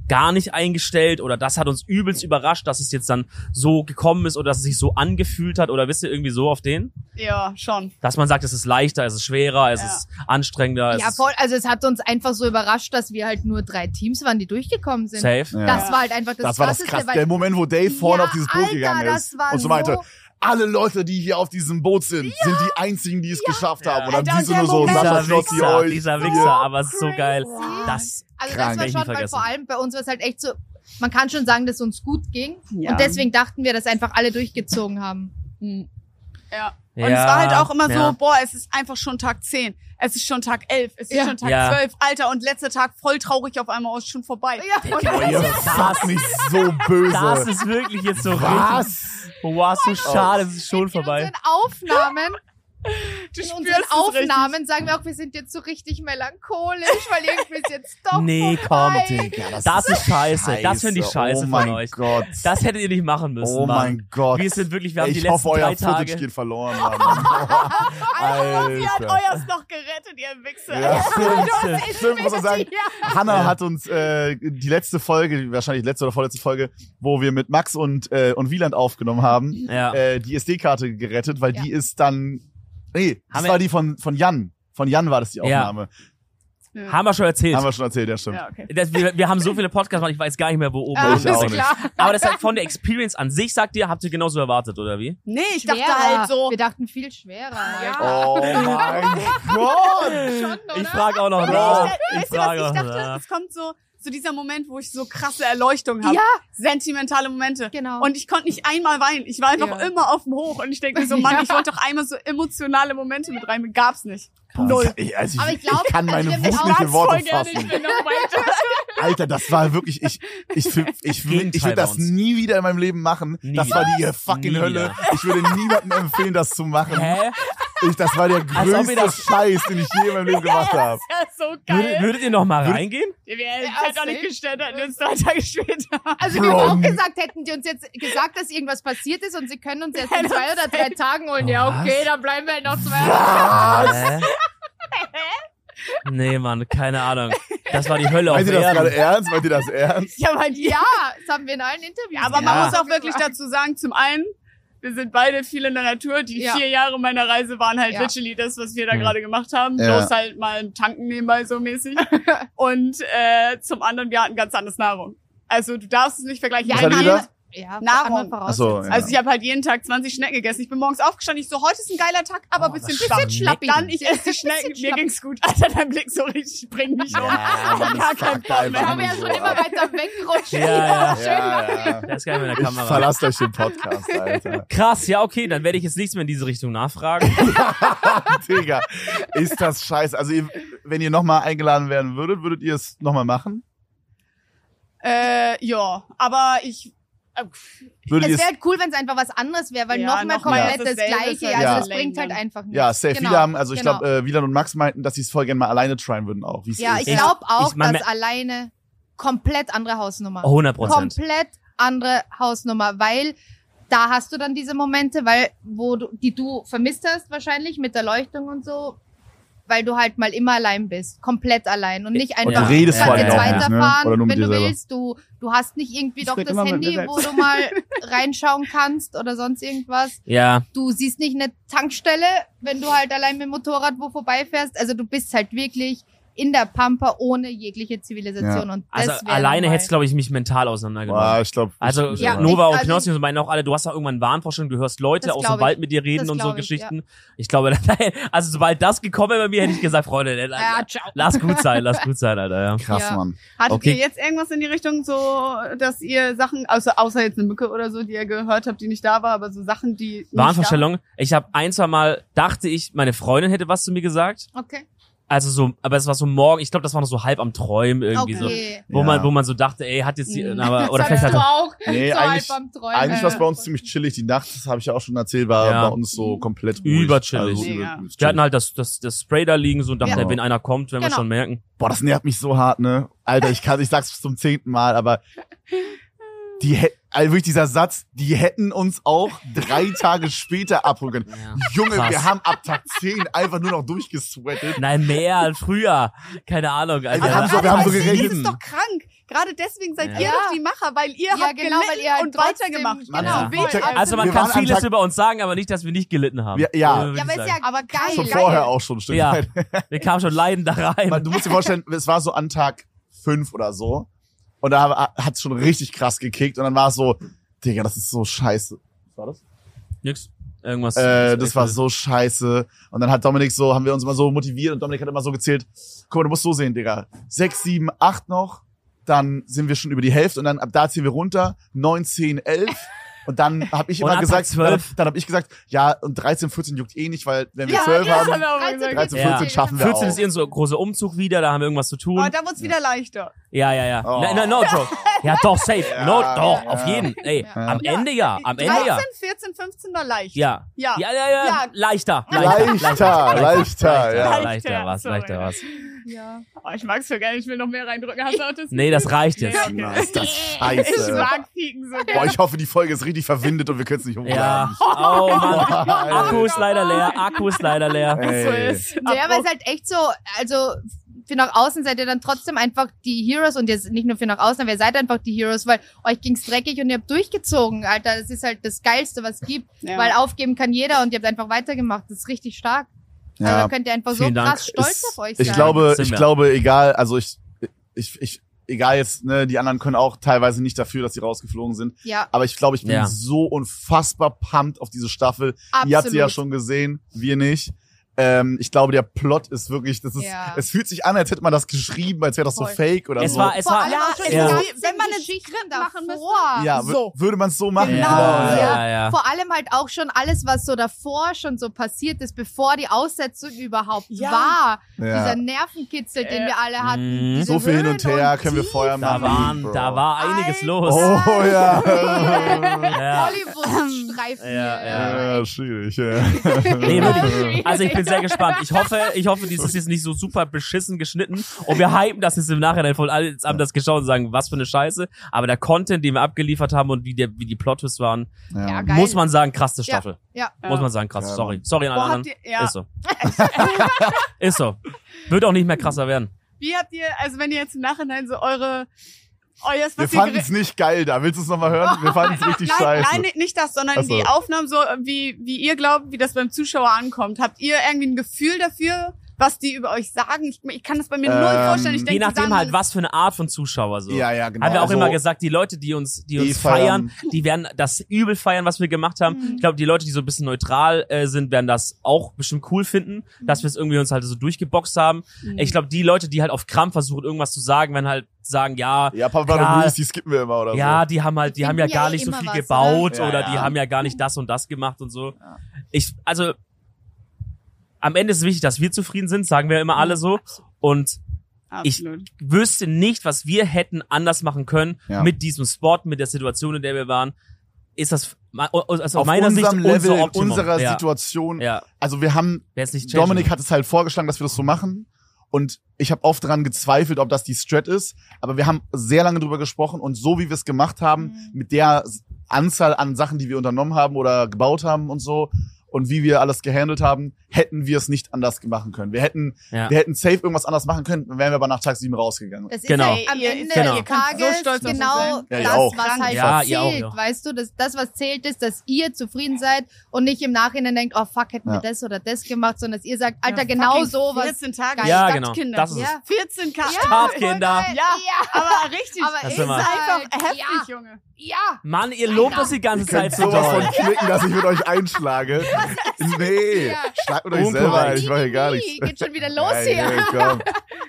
gar nicht eingestellt oder das hat uns übelst überrascht, dass es jetzt dann so gekommen ist oder dass es sich so angefühlt hat oder wisst ihr irgendwie so auf den? Ja, schon. Dass man sagt, es ist leichter, es ist schwerer, es ist anstrengender. Ja, voll. Also es hat uns einfach so überrascht, dass wir halt nur 3 Teams waren, die durchgekommen sind. Safe. Ja. Das war halt einfach das Das war das Krasseste, Krasse. weil Der Moment, wo Dave vorne auf dieses Boot Alter, gegangen ist das war und so meinte, so- alle Leute, die hier auf diesem Boot sind die einzigen, die es geschafft haben. Und dann Alter, siehst du der nur so, Moment- Sascha Dieser Schlossi Wichser, euch. dieser Wichser, aber es ist so geil. Das Also Krank, das werd ich war nie schon, weil vergessen. vor allem bei uns war es halt echt so, man kann schon sagen, dass es uns gut ging. Ja. Und deswegen dachten wir, dass einfach alle durchgezogen haben. Ja. Und es war halt auch immer so, boah, es ist einfach schon Tag 10. Es ist schon Tag 11. Es ist Ja. schon Tag Ja. 12. Alter, und letzter Tag voll traurig auf einmal ist schon vorbei. Ja, und Oh, ihr fasst mich so böse. Das ist wirklich jetzt so richtig. Was? Wow, so schade, es ist schon vorbei. in unseren Aufnahmen, Du in unseren spürst es richtig. Aufnahmen sagen wir auch, wir sind jetzt so richtig melancholisch, weil irgendwie ist jetzt doch Nee, komm, vorbei. Digga, das ist scheiße. Das finde ich scheiße oh von mein euch. Gott. Das hättet ihr nicht machen müssen. Oh Mann. mein Gott. Wir sind wirklich, wir haben die Ich letzten hoffe, 3 euer Footage Tage. geht verloren, Mann. Sie hat Alter. euers noch gerettet, ihr Wichser. Ja, stimmt, muss man sagen. Ja. Hannah hat uns die letzte Folge, wahrscheinlich letzte oder vorletzte Folge, wo wir mit Max und Wieland aufgenommen haben, Ja. die SD-Karte gerettet, weil Ja. die ist dann, nee, das Haben war wir- die von Jan. Von Jan war das die Ja. Aufnahme. Haben wir schon erzählt. Haben wir schon erzählt, ja, stimmt. Ja, okay. Wir haben so viele Podcasts gemacht, ich weiß gar nicht mehr, wo oben Ah, Ich ist. auch ist nicht. klar. Aber das halt von der Experience an sich, sagt ihr, habt ihr genauso erwartet, oder wie? Nee, ich Schwerer. dachte halt so, Wir dachten viel schwerer. Ja. Oh mein Gott! Schon, oder? Ich frage auch noch Nee, nach. weißt du, was ich dachte? Es kommt so dieser Moment, wo ich so krasse Erleuchtung habe. Ja. Sentimentale Momente. Genau. Und ich konnte nicht einmal weinen. Ich war einfach Ja. immer auf dem Hoch. Und ich denke mir so, Mann, Ja. ich wollte doch einmal so emotionale Momente mit rein. Gab's nicht. Boah, Null. Aber ich glaub, ich kann meine also Wut ich nicht in mag's Worte voll gerne, fassen. ich will noch weiter. Alter, das war wirklich, ich Gegenteil würde das bei uns. nie wieder in meinem Leben machen. Nie Das wieder. war die fucking Nie Hölle. wieder. Ich würde niemandem empfehlen, das zu machen. Hä? Das war der Als ob ihr größte Scheiß, den ich je in meinem Leben gemacht habe. Das ist so geil. Würdet ihr noch mal reingehen? Wir hätten Ja, halt auch nicht safe. gestellt, hätten uns 3 Tage später. Also wir haben Bro. auch gesagt, hätten die uns jetzt gesagt, dass irgendwas passiert ist und sie können uns jetzt in 2 oder 3 Tagen holen. Ja, Was? okay, dann bleiben wir halt noch 2 Hä? Nee, Mann, keine Ahnung. Das war die Hölle auf Meint ihr das gerade Erden. ernst? Meint ihr das ernst? Ja, bei dir. Ja, das haben wir in allen Interviews Aber man Ja. muss auch wirklich dazu sagen, zum einen, wir sind beide viel in der Natur. Die Ja. 4 Jahre meiner Reise waren halt Ja. literally das, was wir da Mhm. gerade gemacht haben. Ja. Bloß halt mal ein Tanken nebenbei so mäßig. Und zum anderen, wir hatten ganz anders Nahrung. Also du darfst es nicht vergleichen. Ja, Was hattet ihr da? Ja, Nahrung. andere Ach so, Voraussetzungen. ja. Also ich habe halt jeden Tag 20 Schnecken gegessen. Ich bin morgens aufgestanden, ich so, heute ist ein geiler Tag, aber ein bisschen schlapp. schlappi. Dann, ich esse die Schnecken, mir schlappi. ging's gut. Alter, dein Blick so richtig, bring mich um. Ja, Mann, Gar das kein fuckt Bock einfach mehr. Aber ja nur schon so immer ab. weiter wegrutschen. Ja, Ja. Der ist geil mit der Ich Kamera. verlasse euch den Podcast, Alter. Krass, ja, okay, dann werde ich jetzt nichts mehr in diese Richtung nachfragen. Digga, ist das scheiße. Also, wenn ihr nochmal eingeladen werden würdet ihr es nochmal machen? Ja, aber ich... Würdet ihr Es wäre cool, wenn es einfach was anderes wäre, weil Ja, nochmal noch mehr komplett das dasselbe Gleiche. ist halt Also Ja. das bringt halt dann. einfach nichts. Ja, safe. Genau, Viele haben, also ich genau. glaube, Wieland und Max meinten, dass sie es voll gerne mal alleine tryen würden auch. Wie's Ja, ist. ich glaube auch, ich mein, dass alleine komplett andere Hausnummer. 100%. Komplett andere Hausnummer, weil da hast du dann diese Momente, die du vermisst hast wahrscheinlich mit der Leuchtung und so, weil du halt mal immer allein bist, komplett allein und nicht einfach, du redest vor kannst allem jetzt auch nicht, ne? weiterfahren, Oder nur mit wenn dir du selber? willst, du hast nicht irgendwie Ich doch red das immer mit Handy, mir wo selbst. du mal reinschauen kannst oder sonst irgendwas. Ja, Du siehst nicht eine Tankstelle, wenn du halt allein mit dem Motorrad wo vorbeifährst. Also du bist halt wirklich in der Pampa ohne jegliche Zivilisation. Ja. Und also das wär alleine nochmal- hätte es, glaube ich, mich mental auseinandergenommen. Boah, ich glaube. Also Ja, Nova ich- und also Knossi meinen auch alle, du hast auch irgendwann Wahnvorstellungen, du hörst Leute Das aus glaub dem ich. Wald mit dir reden Das und so glaub ich, Geschichten. Ich glaube, also sobald das gekommen wäre bei mir, hätte ich gesagt, Freunde, Ja, ciao. lass gut sein, Alter, ja. Krass, Ja. Mann. Hattet Okay. ihr jetzt irgendwas in die Richtung so, dass ihr Sachen, außer jetzt eine Mücke oder so, die ihr gehört habt, die nicht da war, aber so Sachen, die nicht Wahnvorstellung. Ich habe ein, zwei Mal, dachte ich, meine Freundin hätte was zu mir gesagt. Okay. Also so, aber es war so morgen, ich glaube, das war noch so halb am Träumen irgendwie so. Okay. Wo Ja. man so dachte, ey, hat jetzt die, Mhm. aber, oder Das vielleicht hast hat du er, auch. Nee, so eigentlich- halb am Träumen. Eigentlich war es bei uns ziemlich chillig. Die Nacht, das habe ich ja auch schon erzählt, war Ja. bei uns so komplett ruhig. Überchillig. Also, Mega. übelst wir hatten chillig. halt das Spray da liegen so und dachten, Ja. wenn einer kommt, werden wir Genau. schon merken. Boah, das nervt mich so hart, ne? Alter, ich sag's zum 10. Mal, aber also wirklich dieser Satz, die hätten uns auch 3 Tage später abholen können. Ja. Junge, Krass. wir haben ab Tag 10 einfach nur noch durchgesweatet. Nein, mehr als früher. Keine Ahnung, Alter. Wir haben so Das gerechnet. ist doch krank. gerade deswegen seid ihr Ja. doch die Macher, weil ihr Ja, habt genau, weil gelitten ihr halt und trotzdem- weitergemacht. genau. So weht Check- euch. Also man Wir kann waren am vieles Tag- über uns sagen, aber nicht, dass wir nicht gelitten haben. Ja. Würde Ja, ich aber ist sagen. ja Aber geil. Schon geil. vorher auch schon ein Stück Ja, weit. wir kamen schon leidend da rein. Du musst dir vorstellen, es war so an Tag 5 oder so. Und da hat's schon richtig krass gekickt. Und dann war es so, Digga, das ist so scheiße. Was war das? Nix. Irgendwas. Das war so scheiße. Und dann hat Dominik so, haben wir uns immer so motiviert und Dominik hat immer so gezählt, guck mal, du musst so sehen, Digga. 6, 7, 8 noch, dann sind wir schon über die Hälfte und dann ab da ziehen wir runter, 9, 10, 11. Und dann habe ich Und immer ab gesagt, 12. dann habe ich gesagt, ja, und 13, 14 juckt eh nicht, weil wenn wir Ja, 12 das haben, haben wir auch gesagt. 13, Ja. 14 schaffen wir 14 auch. ist irgend so ein großer Umzug wieder, da haben wir irgendwas zu tun. Aber da wird's wieder leichter. Ja. Oh. No joke. Ja, doch, safe. No, Ja, doch, ja. auf jeden. Ey, Ja. am Ende ja. Am Ende 13, ja. 14, 15 war leicht. Ja. Ja. Ja. Ja. Leichter. Leichter, ja. Leichter was. Sorry. Ja. Oh, ich mag's so gerne, ich will noch mehr reindrücken. Hast du auch das? Nee, das reicht jetzt. Nee, Na, okay. ist das Ich scheiße. mag Pieken so Boah, gerne. ich hoffe, die Folge ist richtig verwindet und wir können es nicht hochladen. Ja. Oh Mann. Boah, Akku ist leider leer. Akku ist leider leer. Ey. So ist. Ja, aber es ist halt echt so, also für nach außen seid ihr dann trotzdem einfach die Heroes und jetzt nicht nur für nach außen, aber ihr seid einfach die Heroes, weil euch ging's dreckig und ihr habt durchgezogen, Alter. Das ist halt das Geilste, was es gibt, Ja. weil aufgeben kann jeder und ihr habt einfach weitergemacht. Das ist richtig stark. Also Ja. da könnt ihr einfach so Vielen Dank. krass stolz auf euch sein. Ich glaube, Sind wir. egal, also egal jetzt, ne, die anderen können auch teilweise nicht dafür, dass sie rausgeflogen sind. Ja, Aber ich glaube, ich bin Ja. so unfassbar pumped auf diese Staffel. Ihr habt sie ja absolut. schon gesehen, wir nicht. Ich glaube, der Plot ist wirklich, Ja. es fühlt sich an, als hätte man das geschrieben, als wäre das so Voll. fake oder Es so. war, Vor allem Ja, auch schon es die ist ganzen wie- wenn man ein Geschichten Skript machen müsste. davor. ja, so. würde man es so machen? Genau, Ja, ja. Vor allem halt auch schon alles, was so davor schon so passiert ist, bevor die Aussetzung überhaupt Ja. war. Ja. Dieser Nervenkitzel, den wir alle hatten. Mhm. diese So viel hin und Höhen her können wir Tiefen. vorher Da machen. Bro. war einiges los. Oh ja. Ja. Hollywood-Streifen. Ja. Ja, schwierig. Ja. Nee, wirklich. Also ich bin sehr gespannt. Ich hoffe, dies ist jetzt nicht so super beschissen geschnitten und wir hypen das jetzt im Nachhinein voll. Alle haben das geschaut und sagen, was für eine Scheiße. Aber der Content, den wir abgeliefert haben und wie die Plot-Twists waren, Ja, geil. muss man sagen, krasse Ja. Staffel. Ja. Muss man sagen, krass. Ja, Sorry. Mann. Sorry an alle Boah, anderen. habt ihr, ja. Ist so. Ist so. Wird auch nicht mehr krasser werden. Wie habt ihr, also wenn ihr jetzt im Nachhinein so euer Wir was fanden ihr es nicht geil da. Willst du es nochmal hören? Wir fanden es richtig scheiße. Nein, nicht das, sondern Ach so. die Aufnahmen so, wie ihr glaubt, wie das beim Zuschauer ankommt. Habt ihr irgendwie ein Gefühl dafür, was die über euch sagen? Ich kann das bei mir null vorstellen. Ich Je denke, die nachdem sagen, halt, was für eine Art von Zuschauer so. Ja, ja, genau. Haben wir auch Also, immer gesagt, die Leute, die uns die feiern, die werden das übel feiern, was wir gemacht haben. Ich glaube, die Leute, die so ein bisschen neutral sind, werden das auch bestimmt cool finden, dass wir es irgendwie uns halt so durchgeboxt haben. Ich glaube, die Leute, die halt auf Krampf versuchen, irgendwas zu sagen, werden halt sagen, ja, Ja, Papa Ja. und Luis, die skippen wir immer oder ja, so. die haben halt, die haben ja finden ja gar eh nicht so immer viel was, gebaut oder? oder Ja, die ja. haben ja gar nicht das und das gemacht und so. Also, am Ende ist es wichtig, dass wir zufrieden sind, sagen wir immer alle so. Und absolut. wüsste nicht, was wir hätten anders machen können Ja. mit diesem Spot, mit der Situation, in der wir waren. Ist das aus Auf meiner Sicht unserem Level, unser in Optimum. unserer ja. Situation. Ja, Also wir haben, wer ist nicht Dominik hat es halt vorgeschlagen, dass wir das so machen. Und ich habe oft daran gezweifelt, ob das die Strat ist. Aber wir haben sehr lange drüber gesprochen. Und so wie wir es gemacht haben, mit der Anzahl an Sachen, die wir unternommen haben oder gebaut haben und so, und wie wir alles gehandelt haben, hätten wir es nicht anders machen können. Wir hätten safe irgendwas anders machen können, dann wären wir aber nach Tag 7 rausgegangen. Das ist Genau. ja am Ihr- Ende genau. des Tages So stolz auf uns genau sein. Ja, ihr das, auch. was halt Ja, zählt, ihr auch, ja. weißt du? Das, was zählt, ist, dass ihr zufrieden seid und nicht im Nachhinein denkt, oh fuck, hätten wir das oder das gemacht, sondern dass ihr sagt, Alter, genau fucking so was. 14 Tage geil. Ja, Stadtkinder. genau. Das ist es. Ja. 14 Tage. Startkinder. Ja, aber richtig. Aber Das ist sind wir. einfach halt, heftig, ja, Junge. ja. Mann, ihr lobt uns die ganze Ihr könnt Zeit so sowas doll. von klicken, dass ich mit euch einschlage. Nee, Ja. schlagt mit euch selber ein, ich mache hier gar Wie, nichts. Geht schon wieder los Ey, hier. ey, komm.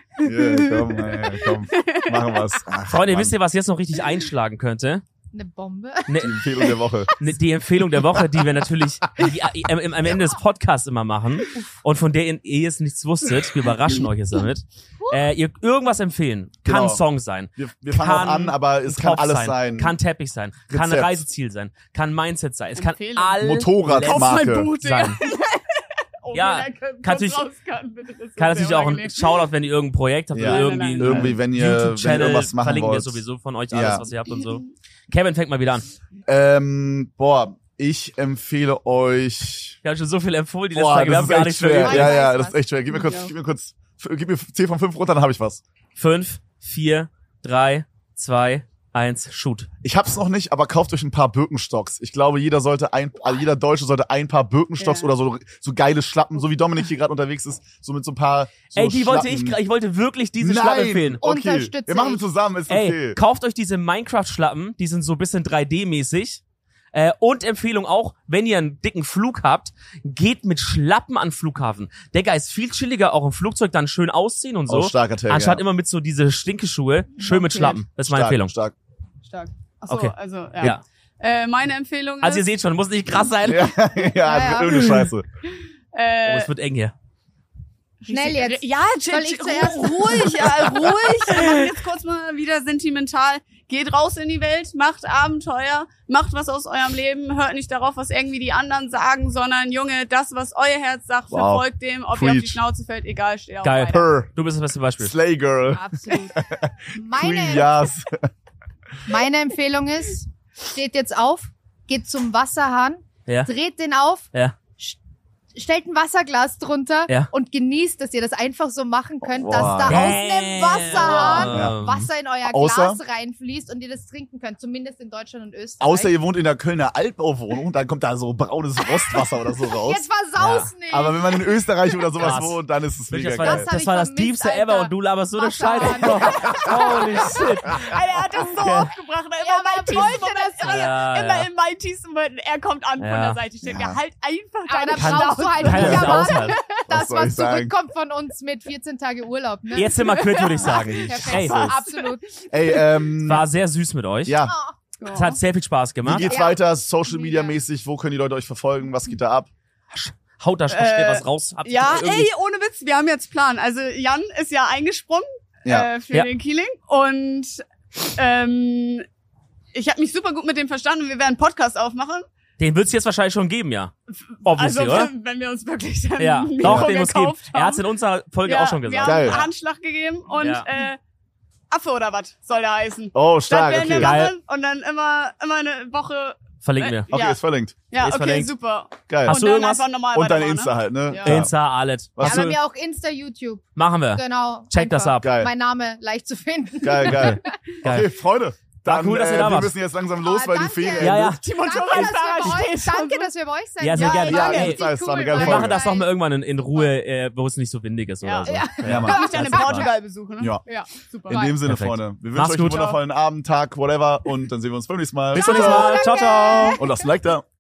Komm, machen wir's. Ach, Freunde, Mann. wisst ihr, was jetzt noch richtig einschlagen könnte? Eine Bombe. Ne, Die Empfehlung der Woche. die Empfehlung der Woche, die wir natürlich am Ende des Podcasts immer machen und von der ihr jetzt nichts wusstet. Wir überraschen euch jetzt damit. Ihr irgendwas empfehlen. Kann Genau. ein Song sein. Wir fangen auch Kann an, aber es kann Topf alles sein. Kann Teppich sein. Kann ein Rezept. Reiseziel sein. Kann Mindset sein. Es kann Empfehlung. alles Motorradmarke. Boot, Digga. sein. Oh, Ja, nee, kann kannst natürlich- rauscutten, bitte. Das ist Kann sehr natürlich auch ein unangenehm. Shoutout, wenn ihr irgendein Projekt habt Ja. oder Nein, nein, irgendwie nein. ein Irgendwie, wenn ihr YouTube-Channel, irgendwas machen verlinken wir wollt. sowieso von euch alles, Ja. was ihr habt und so. Kevin, fängt mal wieder an. Ich empfehle euch. Wir haben schon so viel empfohlen, die letzten Boah, Tage. Wir das haben ist gar echt nichts mehr schwer. übrig. Ja, ja, weiß das was. ist echt schwer. Gib mir 10 von 5 runter, dann habe ich was. 5, 4, 3, 2, 1, shoot. Ich hab's noch nicht, aber kauft euch ein paar Birkenstocks. Ich glaube, jeder Deutsche sollte ein paar Birkenstocks oder so geile Schlappen, so wie Dominik hier gerade unterwegs ist, so mit so ein paar so Die wollte Schlappen. ich wollte wirklich diese Schlappen empfehlen. Okay, Unterstütze wir machen ich. zusammen, ist okay. Kauft euch diese Minecraft-Schlappen, die sind so ein bisschen 3D-mäßig. Und Empfehlung auch, wenn ihr einen dicken Flug habt, geht mit Schlappen an den Flughafen. Digga, ist viel chilliger, auch im Flugzeug dann schön ausziehen und so. Oh, starker Take, anstatt ja. immer mit so diese Stinkeschuhe, schön mit Okay. Schlappen. Das ist meine Empfehlung. Stark. Stark. Achso, Okay. also, Ja. Meine Empfehlung ist... Also ihr seht schon, muss nicht krass sein. Ja, Ja. irgendeine Scheiße. Oh, es wird eng hier. Schnell jetzt. Ja, Soll ich zuerst? ruhig, ruhig. Wir machen jetzt kurz mal wieder sentimental. Geht raus in die Welt, macht Abenteuer, macht was aus eurem Leben, hört nicht darauf, was irgendwie die anderen sagen, sondern Junge, das, was euer Herz sagt, Wow. verfolgt dem, ob ihr auf die Preach. Schnauze fällt, egal, steht auf Geil. weiter. Her, Du bist das beste Beispiel. Slay Girl, Absolut. Queen Yas. Meine Empfehlung ist, steht jetzt auf, geht zum Wasserhahn, Ja. dreht den auf, Ja. stellt ein Wasserglas drunter Ja. und genießt, dass ihr das einfach so machen könnt, Boah. dass da aus Damn. einem Wasserhahn Ja. Wasser in euer Außer- Glas reinfließt und ihr das trinken könnt, zumindest in Deutschland und Österreich. Außer ihr wohnt in der Kölner Altbauwohnung, dann kommt da so braunes Rostwasser oder so raus. Jetzt versaus nicht! Aber wenn man in Österreich oder sowas Krass. wohnt, dann ist es mega Das war geil. das, hab das, ich war das vermisst, Diebste Alter. ever und du laberst so eine Scheiße. Wasserhahn. Holy shit. Alter, er hat das so aufgebracht. Ja, Immer aber mein er tiefsten wollte Moment, das ja. immer in meinen tiefsten Momenten. Er kommt an von Ja. der Seite. Ich denke, Ja. halt einfach Aber deine da brauchst du halt Keiner nicht das erwarten, aushalten. dass soll was ich sagen? zurückkommt von uns mit 14 Tage Urlaub. Ne? Jetzt sind wir quitt, würde ich sagen. Perfekt, Ey, absolut. Ey, war sehr süß mit euch. ja, Oh. Es hat sehr viel Spaß wie gemacht. geht's Ja. weiter, Social Media Mega. mäßig, wo können die Leute euch verfolgen, was geht da ab? Haut da schnell was raus. Habt ihr Ja, irgendwie- ey, ohne Witz, wir haben jetzt Plan. Also Jan ist ja eingesprungen Ja. für Ja. den Keeling und ich habe mich super gut mit dem verstanden und wir werden einen Podcast aufmachen. Den wird's jetzt wahrscheinlich schon geben, ja. Obviously, Also oder? wenn wir uns wirklich dann Ja, ein Mikro doch, den muss geben. gekauft haben. Er hat's in unserer Folge Ja, auch schon Wir gesagt. haben Geil. einen Handschlag gegeben und Ja. Affe oder was soll der heißen. Oh, Das stark, werden wir okay. Geil. machen und dann immer eine Woche. Verlinken wir. Okay, Ja. ist verlinkt. Ja, Ist okay, verlinkt. super. Geil. Hast und du dann irgendwas? einfach normal Und deine weitermachen, Insta ne? halt, ne? Ja. Insta, alles. Was Ja, du- bei mir auch Insta, YouTube. Machen wir. Genau. Check das einfach. ab. Geil. Mein Name leicht zu finden. Geil, geil. Geil. Okay, Freunde. Dann, cool, dass ihr da wir wart. müssen jetzt langsam los, Ah, weil die danke. Ferien Ja, ja. endet. Die Danke, Motorradfahrer dass wir bei stehen euch, schon danke, so. dass wir bei euch sein Ja, sehr dürfen. gerne. Ja, richtig das war eine geile Wir Folge. machen das nochmal irgendwann in Ruhe, wo es nicht so windig ist Ja. oder so. Ja. Ja, Mann. Kann mich dann in Portugal besuchen, ne? Ja. Ja, super. In dem Sinne, Perfekt. Freunde. Wir wünschen Mach's euch einen gut. wundervollen Abend, Tag, whatever. Und dann sehen wir uns beim nächsten Mal. Bis zum nächsten Mal. Ciao, ciao. Und lasst ein Like da.